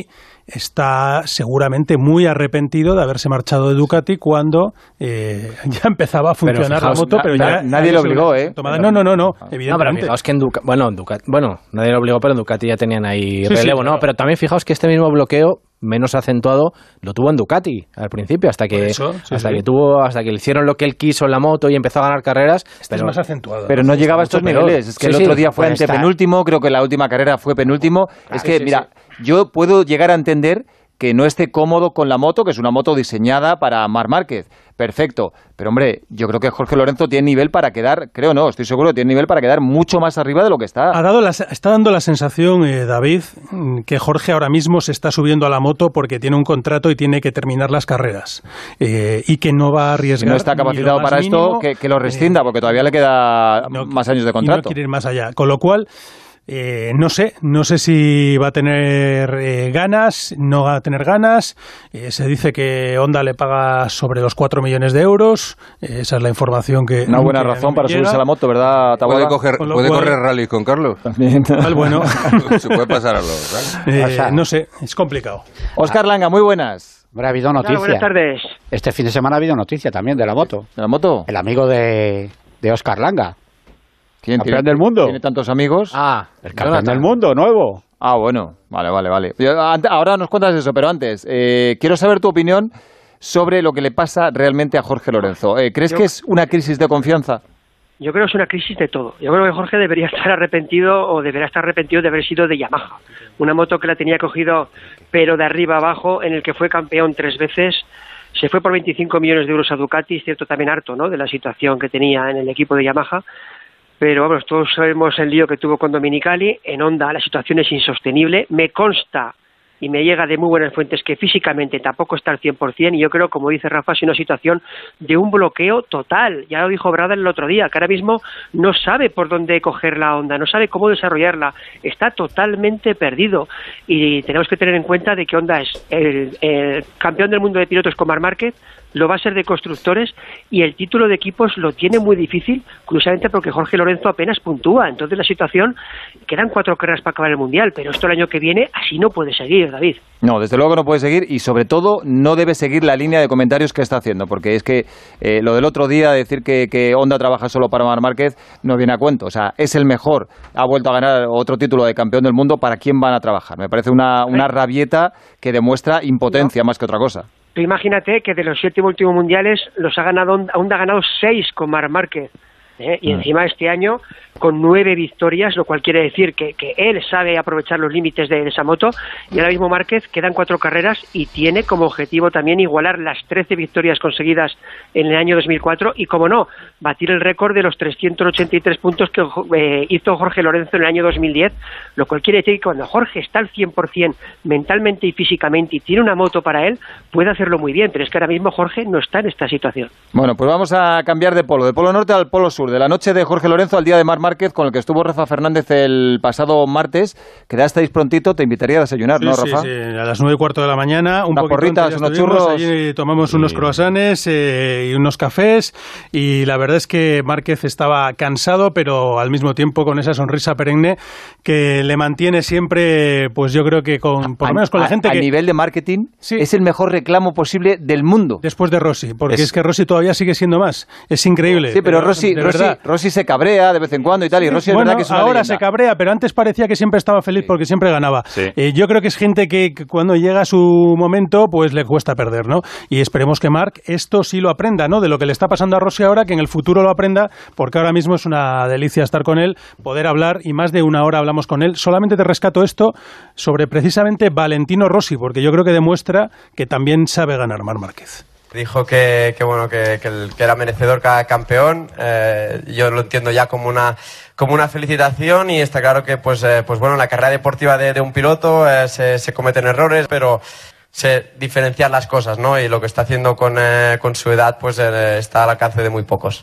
está seguramente muy arrepentido de haberse marchado de Ducati cuando eh, ya empezaba a funcionar fijaos, la moto, na- pero na- ya nadie le obligó, ¿eh? Tomada- No, no, no, no, No, pero evidentemente. fijaos que en Ducati, bueno, en Ducati, bueno, nadie lo obligó, pero en Ducati ya tenían ahí Sí, sí, relevo, ¿no? claro. Pero también fijaos que este mismo bloqueo menos acentuado lo tuvo en Ducati al principio, hasta que Por eso, sí, hasta sí. que tuvo hasta que le hicieron lo que él quiso en la moto y empezó a ganar carreras, Este pero es más acentuado. Pero no Está llegaba a mucho estos peor. niveles. Es que Sí, el sí, otro día fue puede estar. antepenúltimo, creo que la última carrera fue penúltimo. es que, sí, mira, yo puedo llegar a entender que no esté cómodo con la moto, que es una moto diseñada para Marc Márquez. Perfecto. Pero, hombre, yo creo que Jorge Lorenzo tiene nivel para quedar, creo no, estoy seguro, tiene nivel para quedar mucho más arriba de lo que está. Ha dado la, está dando la sensación, eh, David, mm, que Jorge ahora mismo se está subiendo a la moto porque tiene un contrato y tiene que terminar las carreras. Eh, y que no va a Si arriesgar. no está ni lo capacitado más para esto, mínimo, que, que lo eh, rescinda, porque todavía le queda no- más años de y no contrato. quiere ir más allá. Con lo cual, eh, no sé, no sé si va a tener eh, ganas, no va a tener ganas. Eh, se dice que Honda le paga sobre los cuatro millones de euros. Eh, esa es la información que. Una buena que a mí razón me para llega. subirse a la moto, ¿verdad, Taboada? ¿Puede, coger, Con lo ¿puede cual- correr rally con Carlos? Al bueno. Se puede pasar a los rally. Eh, O sea- no sé, es complicado. Óscar Langa, muy buenas. Hombre, ha habido Hola, noticia. buenas tardes. Este fin de semana ha habido noticia también de la moto. ¿De la moto? El amigo de, de Óscar Langa. ¿Quién Campeón tiene- del mundo. ¿Tiene tantos amigos? ah, El campeón del mundo, nuevo. Ah, bueno, vale, vale, vale. Yo, ante- ahora nos cuentas eso, pero antes, eh, quiero saber tu opinión sobre lo que le pasa realmente a Jorge Lorenzo. Eh, ¿Crees Yo- que es una crisis de confianza? Yo creo que es una crisis de todo. Yo creo que Jorge debería estar arrepentido o debería estar arrepentido de haber sido de Yamaha. Una moto que la tenía cogido pero de arriba abajo, en el que fue campeón tres veces. Se fue por veinticinco millones de euros a Ducati, cierto también harto, ¿no?, de la situación que tenía en el equipo de Yamaha. Pero vamos, todos sabemos el lío que tuvo con Dominicali. En Honda la situación es insostenible. Me consta y me llega de muy buenas fuentes que físicamente tampoco está al cien por ciento, y yo creo, como dice Rafa, es una situación de un bloqueo total. Ya lo dijo Brada el otro día, que ahora mismo no sabe por dónde coger la Honda, no sabe cómo desarrollarla, está totalmente perdido, y tenemos que tener en cuenta de que Honda es el, el campeón del mundo de pilotos con Marc Márquez, lo va a ser de constructores, y el título de equipos lo tiene muy difícil, curiosamente porque Jorge Lorenzo apenas puntúa. Entonces la situación, quedan cuatro carreras para acabar el Mundial, pero esto el año que viene así no puede seguir, David. No, desde luego que no puede seguir, y sobre todo no debe seguir la línea de comentarios que está haciendo, porque es que eh, lo del otro día, decir que, que Honda trabaja solo para Marc Márquez, no viene a cuento. O sea, es el mejor, ha vuelto a ganar otro título de campeón del mundo, ¿para quién van a trabajar? Me parece una, una rabieta que demuestra impotencia más que otra cosa. Tú imagínate que de los siete últimos mundiales los ha ganado Honda, Honda ha ganado seis con Marc Márquez. ¿eh? Y encima este año con nueve victorias, lo cual quiere decir que, que él sabe aprovechar los límites de, de esa moto, y ahora mismo Márquez quedan cuatro carreras y tiene como objetivo también igualar las trece victorias conseguidas en el año dos mil cuatro y, como no, batir el récord de los trescientos ochenta y tres puntos que eh, hizo Jorge Lorenzo en el año dos mil diez, lo cual quiere decir que cuando Jorge está al cien por cien mentalmente y físicamente y tiene una moto para él, puede hacerlo muy bien, pero es que ahora mismo Jorge no está en esta situación. Bueno, pues vamos a cambiar de polo, de polo norte al polo sur, de la noche de Jorge Lorenzo al día de Marc Márquez, con el que estuvo Rafa Fernández el pasado martes. Quedasteis prontito, te invitaría a desayunar, sí, ¿no, sí, Rafa? Sí, a las nueve y cuarto de la mañana, un unas poquito porritas, unos churros. Allí tomamos sí. unos croissants eh, y unos cafés, y la verdad es que Márquez estaba cansado, pero al mismo tiempo con esa sonrisa perenne que le mantiene siempre, pues yo creo que con, por lo menos con la gente a, que... A nivel de marketing, sí. es el mejor reclamo posible del mundo. Después de Rossi, porque es, es que Rossi todavía sigue siendo más. Es increíble. Sí, pero, pero Rossi, Rossi, Rossi se cabrea de vez en cuando y tal, y Rossi es bueno, verdad que es una ahora leyenda. Se cabrea, pero antes parecía que siempre estaba feliz sí. porque siempre ganaba. Sí. Eh, yo creo que es gente que, que cuando llega su momento, pues le cuesta perder, ¿no? Y esperemos que Marc esto sí lo aprenda, ¿no? De lo que le está pasando a Rossi ahora, que en el futuro lo aprenda, porque ahora mismo es una delicia estar con él, poder hablar, y más de una hora hablamos con él. Solamente te rescato esto sobre precisamente Valentino Rossi, porque yo creo que demuestra que también sabe ganar Marc Márquez. Dijo que, que bueno que, que, el, que era merecedor cada campeón. Eh, yo lo entiendo ya como una como una felicitación, y está claro que pues eh, pues bueno, en la carrera deportiva de, de un piloto eh, se, se cometen errores, pero se diferencian las cosas, ¿no? Y lo que está haciendo con eh, con su edad pues eh, está al alcance de muy pocos.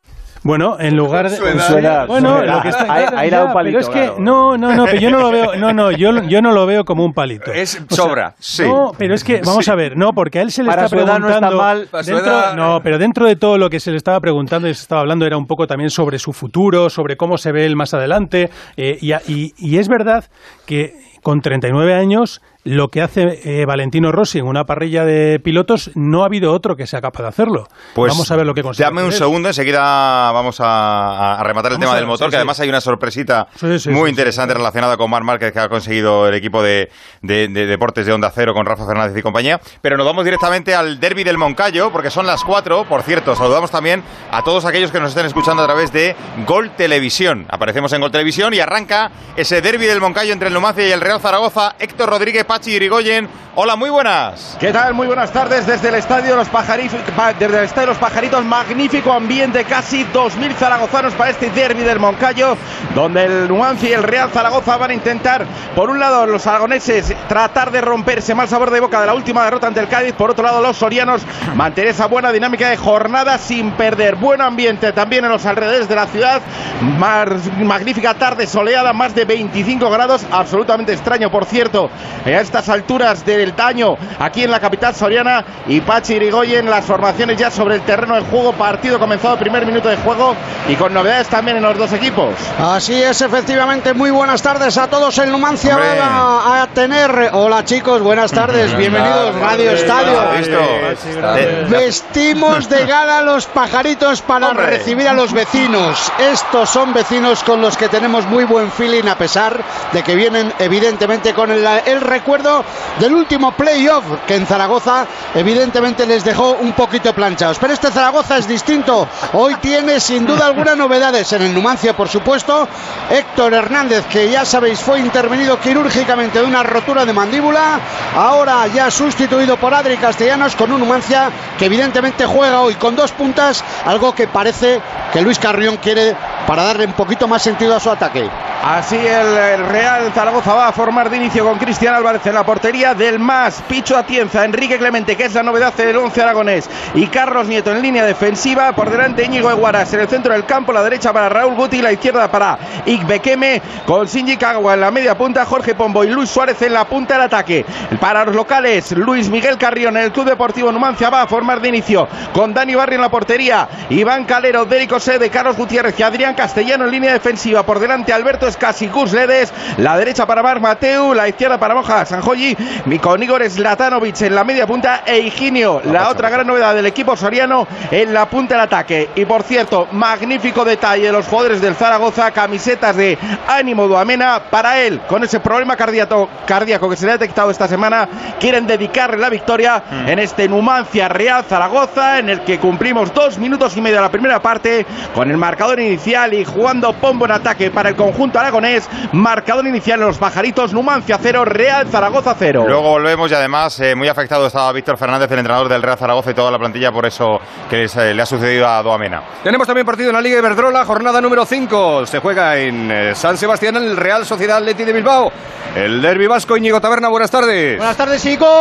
Bueno, en lugar de... Su su edad, bueno, su edad. Lo que está... Ahí, ahí ya, da un palito, pero es que... claro. No, no, no, pero yo no lo veo... No, no, yo, yo no lo veo como un palito. Es o sobra, sea, sí. No, pero es que, vamos sí. a ver, no, porque a él se le Para está su edad preguntando... no está mal. Para su dentro, edad... No, pero dentro de todo lo que se le estaba preguntando y se estaba hablando era un poco también sobre su futuro, sobre cómo se ve él más adelante, eh, y, y, y es verdad que con treinta y nueve años... Lo que hace eh, Valentino Rossi en una parrilla de pilotos, no ha habido otro que sea capaz de hacerlo. Pues vamos a ver lo que consigue. Dame un segundo, enseguida vamos a, a rematar el vamos tema a, del motor, sí, que sí. además hay una sorpresita sí, sí, muy sí, interesante sí, sí. relacionada con Marc Márquez, que ha conseguido el equipo de, de, de deportes de Onda Cero con Rafa Fernández y compañía. Pero nos vamos directamente al derbi del Moncayo, porque son las cuatro. Por cierto, saludamos también a todos aquellos que nos estén escuchando a través de Gol Televisión. Aparecemos en Gol Televisión y arranca ese derbi del Moncayo entre el Numancia y el Real Zaragoza. Héctor Rodríguez, Pachi Irigoyen. Hola, muy buenas. ¿Qué tal? Muy buenas tardes desde el Estadio de los Pajaritos, desde el Estadio de los Pajaritos, magnífico ambiente, casi dos mil zaragozanos para este derbi del Moncayo, donde el Numancia y el Real Zaragoza van a intentar, por un lado los aragoneses, tratar de romper ese mal sabor de boca de la última derrota ante el Cádiz, por otro lado los sorianos, mantener esa buena dinámica de jornada sin perder. Buen ambiente también en los alrededores de la ciudad, Mar, magnífica tarde soleada, más de veinticinco grados, absolutamente extraño, por cierto, a estas alturas del Taño, aquí en la capital soriana. Y Pachi Irigoyen, las formaciones ya sobre el terreno de juego, partido comenzado, primer minuto de juego, y con novedades también en los dos equipos. Así es, efectivamente. Muy buenas tardes a todos. El Numancia va a, a tener... Hola chicos, buenas tardes, bienvenidos Radio Estadio. Vestimos de gala los pajaritos para Hombre. recibir a los vecinos. Estos son vecinos con los que tenemos muy buen feeling, a pesar de que vienen evidentemente con el, el recuerdo del último playoff, que en Zaragoza evidentemente les dejó un poquito planchados. Pero este Zaragoza es distinto. Hoy tiene sin duda algunas novedades. En el Numancia, por supuesto, Héctor Hernández, que ya sabéis fue intervenido quirúrgicamente de una rotura de mandíbula, ahora ya sustituido por Adri Castellanos, con un Numancia que evidentemente juega hoy con dos puntas, algo que parece que Luis Carrión quiere para darle un poquito más sentido a su ataque. Así el, el Real Zaragoza va a formar de inicio con Cristian Álvarez en la portería, del Mas, Picho Atienza, Enrique Clemente, que es la novedad del once aragonés, y Carlos Nieto en línea defensiva, por delante Íñigo Eguaras en el centro del campo, la derecha para Raúl Guti, la izquierda para Ikbekeme, con Shinji Kagawa en la media punta, Jorge Pombo y Luis Suárez en la punta del ataque. Para los locales, Luis Miguel Carrión en el Club Deportivo Numancia va a formar de inicio con Dani Barrio en la portería, Iván Calero, Dérico Sede, Carlos Gutiérrez y Adrián Castellano en línea defensiva. Por delante Alberto Escasi, Gus Ledes. La derecha para Marc Mateu. La izquierda para Moja Sanjoyi. Con Igor Zlatanovic en la media punta. E Higinio, la no, otra gran novedad del equipo soriano, en la punta del ataque. Y por cierto, magnífico detalle de los jugadores del Zaragoza. Camisetas de Ánimo Duamena. Para él, con ese problema cardíaco, cardíaco que se le ha detectado esta semana, quieren dedicarle la victoria mm. en este Numancia Real Zaragoza, en el que cumplimos dos minutos y medio de la primera parte, con el marcador inicial y jugando Pombo en ataque para el conjunto aragonés. Marcador inicial en los Pajaritos, Numancia cero, Real Zaragoza cero. Luego volvemos y además eh, muy afectado estaba Víctor Fernández, el entrenador del Real Zaragoza, y toda la plantilla por eso que les, eh, le ha sucedido a Duamena. Tenemos también partido en la Liga Iberdrola, jornada número cinco. Se juega en eh, San Sebastián, en el Real Sociedad Athletic de Bilbao. El derbi vasco. Íñigo Taberna, buenas tardes. Buenas tardes, y gol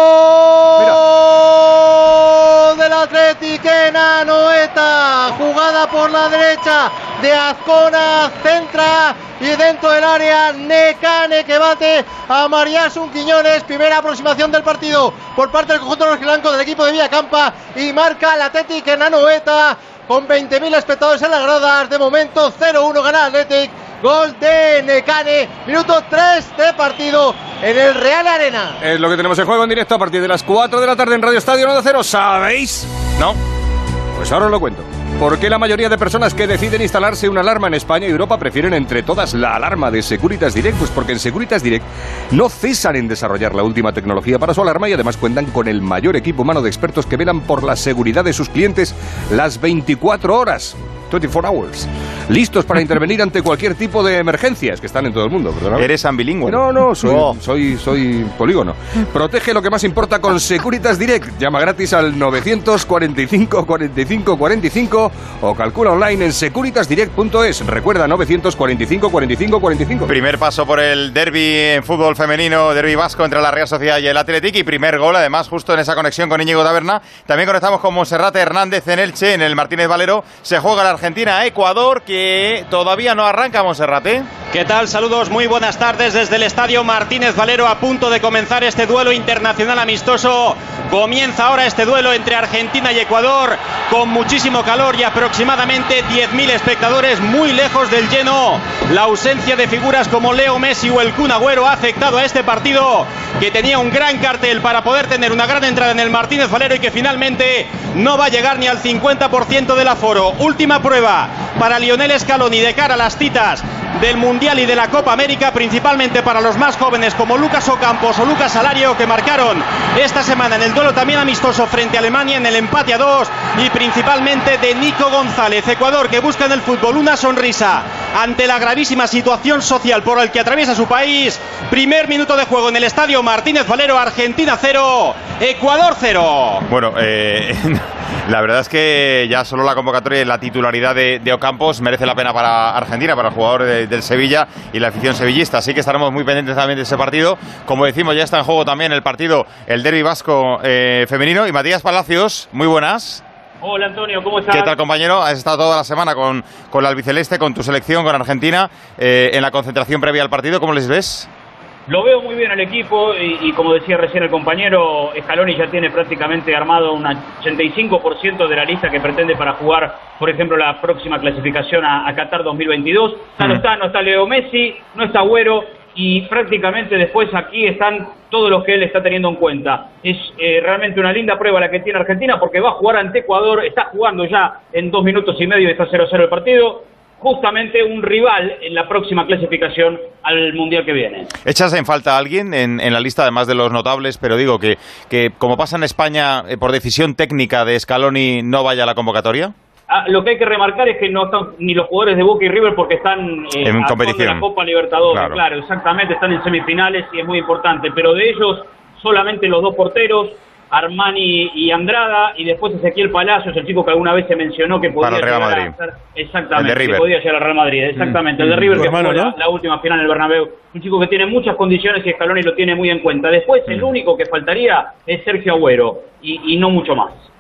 del Athletic en Anoeta. Jugada por la derecha de Azcona, centra y dentro del área Necane, que bate a Mariasun Quiñones. Primera aproximación del partido por parte del conjunto rojiblanco del equipo de Villacampa, y marca el Athletic en Anoeta con veinte mil espectadores en las gradas. De momento cero uno gana Athletic. Gol de Necane, minuto tres de partido en el Real Arena. Es lo que tenemos en juego en directo a partir de las cuatro de la tarde en Radio Estadio Onda Cero. ¿Sabéis? ¿No? Pues ahora os lo cuento. ¿Por qué la mayoría de personas que deciden instalarse una alarma en España y Europa prefieren entre todas la alarma de Securitas Direct? Pues porque en Securitas Direct no cesan en desarrollar la última tecnología para su alarma y además cuentan con el mayor equipo humano de expertos que velan por la seguridad de sus clientes las veinticuatro horas. veinticuatro hours. Listos para intervenir ante cualquier tipo de emergencias, que están en todo el mundo. Perdóname. ¿Eres ambilingüe? No, no, soy, oh. soy, soy polígono. Protege lo que más importa con Securitas Direct. Llama gratis al novecientos cuarenta y cinco cuarenta y cinco cuarenta y cinco o calcula online en securitas direct punto es. Recuerda, novecientos cuarenta y cinco cuarenta y cinco cuarenta y cinco. Primer paso por el derbi en fútbol femenino, derbi vasco entre la Real Sociedad y el Athletic, y primer gol, además, justo en esa conexión con Íñigo Taberna. También conectamos con Monserrate Hernández en Elche, en el Martínez Valero. Se juega la Argentina-Ecuador, que todavía no arranca, Monserrate. ¿Qué tal? Saludos, muy buenas tardes desde el Estadio Martínez Valero, a punto de comenzar este duelo internacional amistoso. Comienza ahora este duelo entre Argentina y Ecuador, con muchísimo calor y aproximadamente diez mil espectadores, muy lejos del lleno. La ausencia de figuras como Leo Messi o el Kun Agüero ha afectado a este partido, que tenía un gran cartel para poder tener una gran entrada en el Martínez Valero y que finalmente no va a llegar ni al cincuenta por ciento del aforo. Última prueba para Lionel Scaloni de cara a las citas del Mundial y de la Copa América, principalmente para los más jóvenes como Lucas Ocampos o Lucas Alario, que marcaron esta semana en el duelo también amistoso frente a Alemania en el empate a dos, y principalmente de Nico González. Ecuador, que busca en el fútbol una sonrisa ante la gravísima situación social por la que atraviesa su país. Primer minuto de juego en el Estadio Martínez Valero. Argentina cero, Ecuador cero. Bueno, eh, la verdad es que ya solo la convocatoria y la titularidad de, de Ocampos merece la pena para Argentina, para el jugador de, del Sevilla y la afición sevillista. Así que estaremos muy pendientes también de ese partido. Como decimos, ya está en juego también el partido, el derbi vasco eh, femenino. Y Matías Palacios, muy buenas. Hola Antonio, ¿cómo estás? ¿Qué tal, compañero? Has estado toda la semana con, con la albiceleste, con tu selección, con Argentina, eh, en la concentración previa al partido. ¿Cómo les ves? Lo veo muy bien al equipo y, y como decía recién el compañero, Scaloni ya tiene prácticamente armado un ochenta y cinco por ciento de la lista que pretende para jugar, por ejemplo, la próxima clasificación a, a Qatar dos mil veintidós. Ya no está, no está Leo Messi, no está Agüero, y prácticamente después aquí están todos los que él está teniendo en cuenta. Es eh, realmente una linda prueba la que tiene Argentina, porque va a jugar ante Ecuador, está jugando ya en dos minutos y medio, está cero cero el partido. Justamente un rival en la próxima clasificación al Mundial que viene. ¿Echas en falta a alguien en, en la lista, además de los notables? Pero digo que, que como pasa en España, eh, por decisión técnica de Scaloni, no vaya a la convocatoria. Ah, lo que hay que remarcar es que no están ni los jugadores de Boca y River porque están eh, en a competición de la Copa Libertadores, claro. claro, exactamente, están en semifinales y es muy importante. Pero de ellos, solamente los dos porteros, Armani y Andrada, y después Ezequiel Palacios, el chico que alguna vez se mencionó que podía para el Real llegar Madrid. a ser, exactamente, el de River. que podía llegar al Real Madrid, exactamente, mm. el de River, que hermano, fue ¿no? la, la última final en el Bernabéu, un chico que tiene muchas condiciones y Scaloni lo tiene muy en cuenta. Después mm. el único que faltaría es Sergio Agüero y, y no mucho más.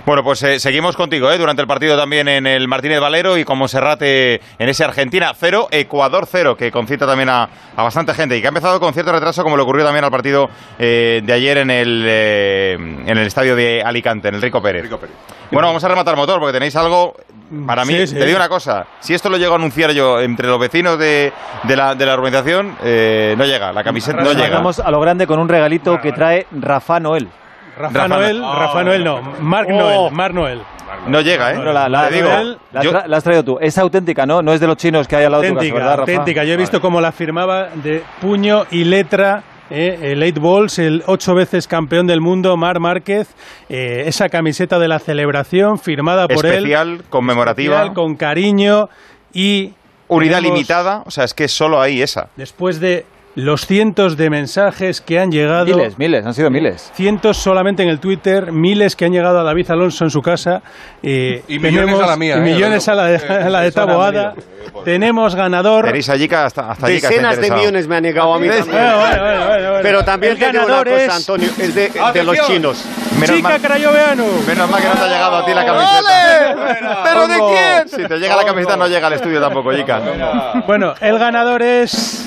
Bueno, pues eh, seguimos contigo, ¿eh? Durante el partido también en el Martínez Valero y con Monserrat en ese Argentina cero, Ecuador cero, que concita también a, a bastante gente y que ha empezado con cierto retraso, como le ocurrió también al partido eh, de ayer en el, eh, en el estadio de Alicante, en el Rico Pérez. Rico Pérez. Bueno, vamos a rematar motor porque tenéis algo. Para mí, sí, sí. Te digo una cosa, si esto lo llego a anunciar yo entre los vecinos de, de, la, de la urbanización, eh, no llega, la camiseta no llega. Vamos a lo grande con un regalito que trae Rafa Noel. Rafa, Rafa Noel, oh, Rafa Noel no, Marc oh. Noel, Marc Noel. No llega, ¿eh? Pero la, la, digo, la, yo... la has traído tú. Es auténtica, ¿no? No es de los chinos que hay al lado de tu casa, ¿verdad, Rafa? Auténtica. Yo he visto vale. cómo la firmaba de puño y letra. Eh, el Eight Balls, el ocho veces campeón del mundo, Marc Márquez, eh, esa camiseta de la celebración firmada por especial, él. Especial, conmemorativa. Especial, con cariño y... Unidad tenemos, limitada, o sea, es que solo hay esa. Después de los cientos de mensajes que han llegado... Miles, miles, han sido miles. Cientos solamente en el Twitter, miles que han llegado a David Alonso en su casa. Eh, y millones tenemos, a la mía. Y millones eh, a la de, a la de Taboada. Tenemos ganador. Tenéis allí hasta, hasta Decenas de millones me han llegado a mí también. Bueno, bueno, bueno, bueno, bueno. Pero también te digo una cosa, Antonio, es de, de los chinos. Menos Chica mal, Crayoveanu. Menos mal que no te ha llegado a ti la camiseta. ¿Pero de quién? Si te llega la camiseta no llega al estudio tampoco, Chica. Bueno, el ganador es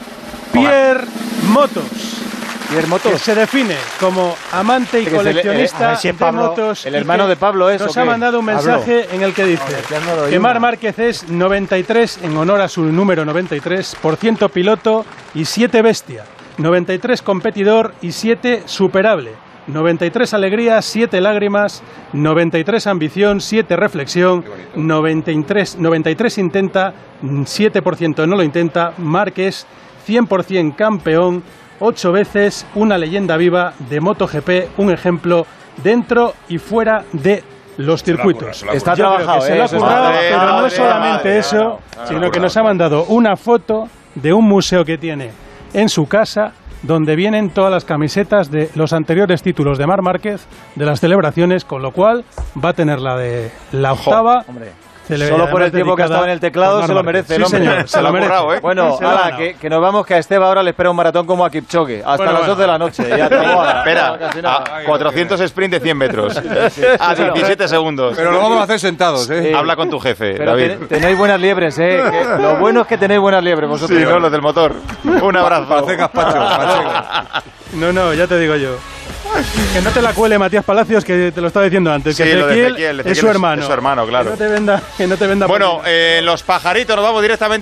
Pierre Motos. Pierre Motos. Que se define como amante y que coleccionista se, eh, de motos. El hermano de Pablo es. Nos ha mandado un mensaje Pablo. en el que dice no, que Marc Márquez es noventa y tres, en honor a su número noventa y tres, por ciento piloto y siete bestia. noventa y tres competidor y siete superable. noventa y tres alegrías, siete lágrimas. noventa y tres ambición, siete reflexión. noventa y tres, noventa y tres intenta, siete por ciento no lo intenta. Márquez, cien por ciento campeón. Ocho veces una leyenda viva de MotoGP, un ejemplo dentro y fuera de los circuitos. Está trabajado, se lo ha currado, pero no solamente eso, sino que nos ha mandado una foto de un museo que tiene en su casa, donde vienen todas las camisetas de los anteriores títulos de Marc Márquez, de las celebraciones, con lo cual va a tener la de la octava. Solo por el tiempo que ha estado en el teclado se lo merece, sí, el hombre. Señor, se, se lo merece. Currado, ¿eh? Bueno, ala, que, que nos vamos, que a Esteba ahora le espera un maratón como a Kipchoge, hasta bueno, las bueno. dos de la noche. Ya espera, a cuatrocientos sprint de cien metros, a diecisiete segundos. Pero lo vamos a hacer sentados, ¿eh? Sí. Habla con tu jefe, pero David. Ten, tenéis buenas liebres, ¿eh? Que lo bueno es que tenéis buenas liebres vosotros. Sí, no, los del motor. Un abrazo. Para hacer gazpacho. No, no, ya te digo yo. Que no te la cuele Matías Palacios, que te lo estaba diciendo antes. Sí, que Ezequiel, Ezequiel, Ezequiel es su hermano. Es su hermano, claro. Que no te venda, que no te venda. Bueno, eh, los pajaritos, nos vamos directamente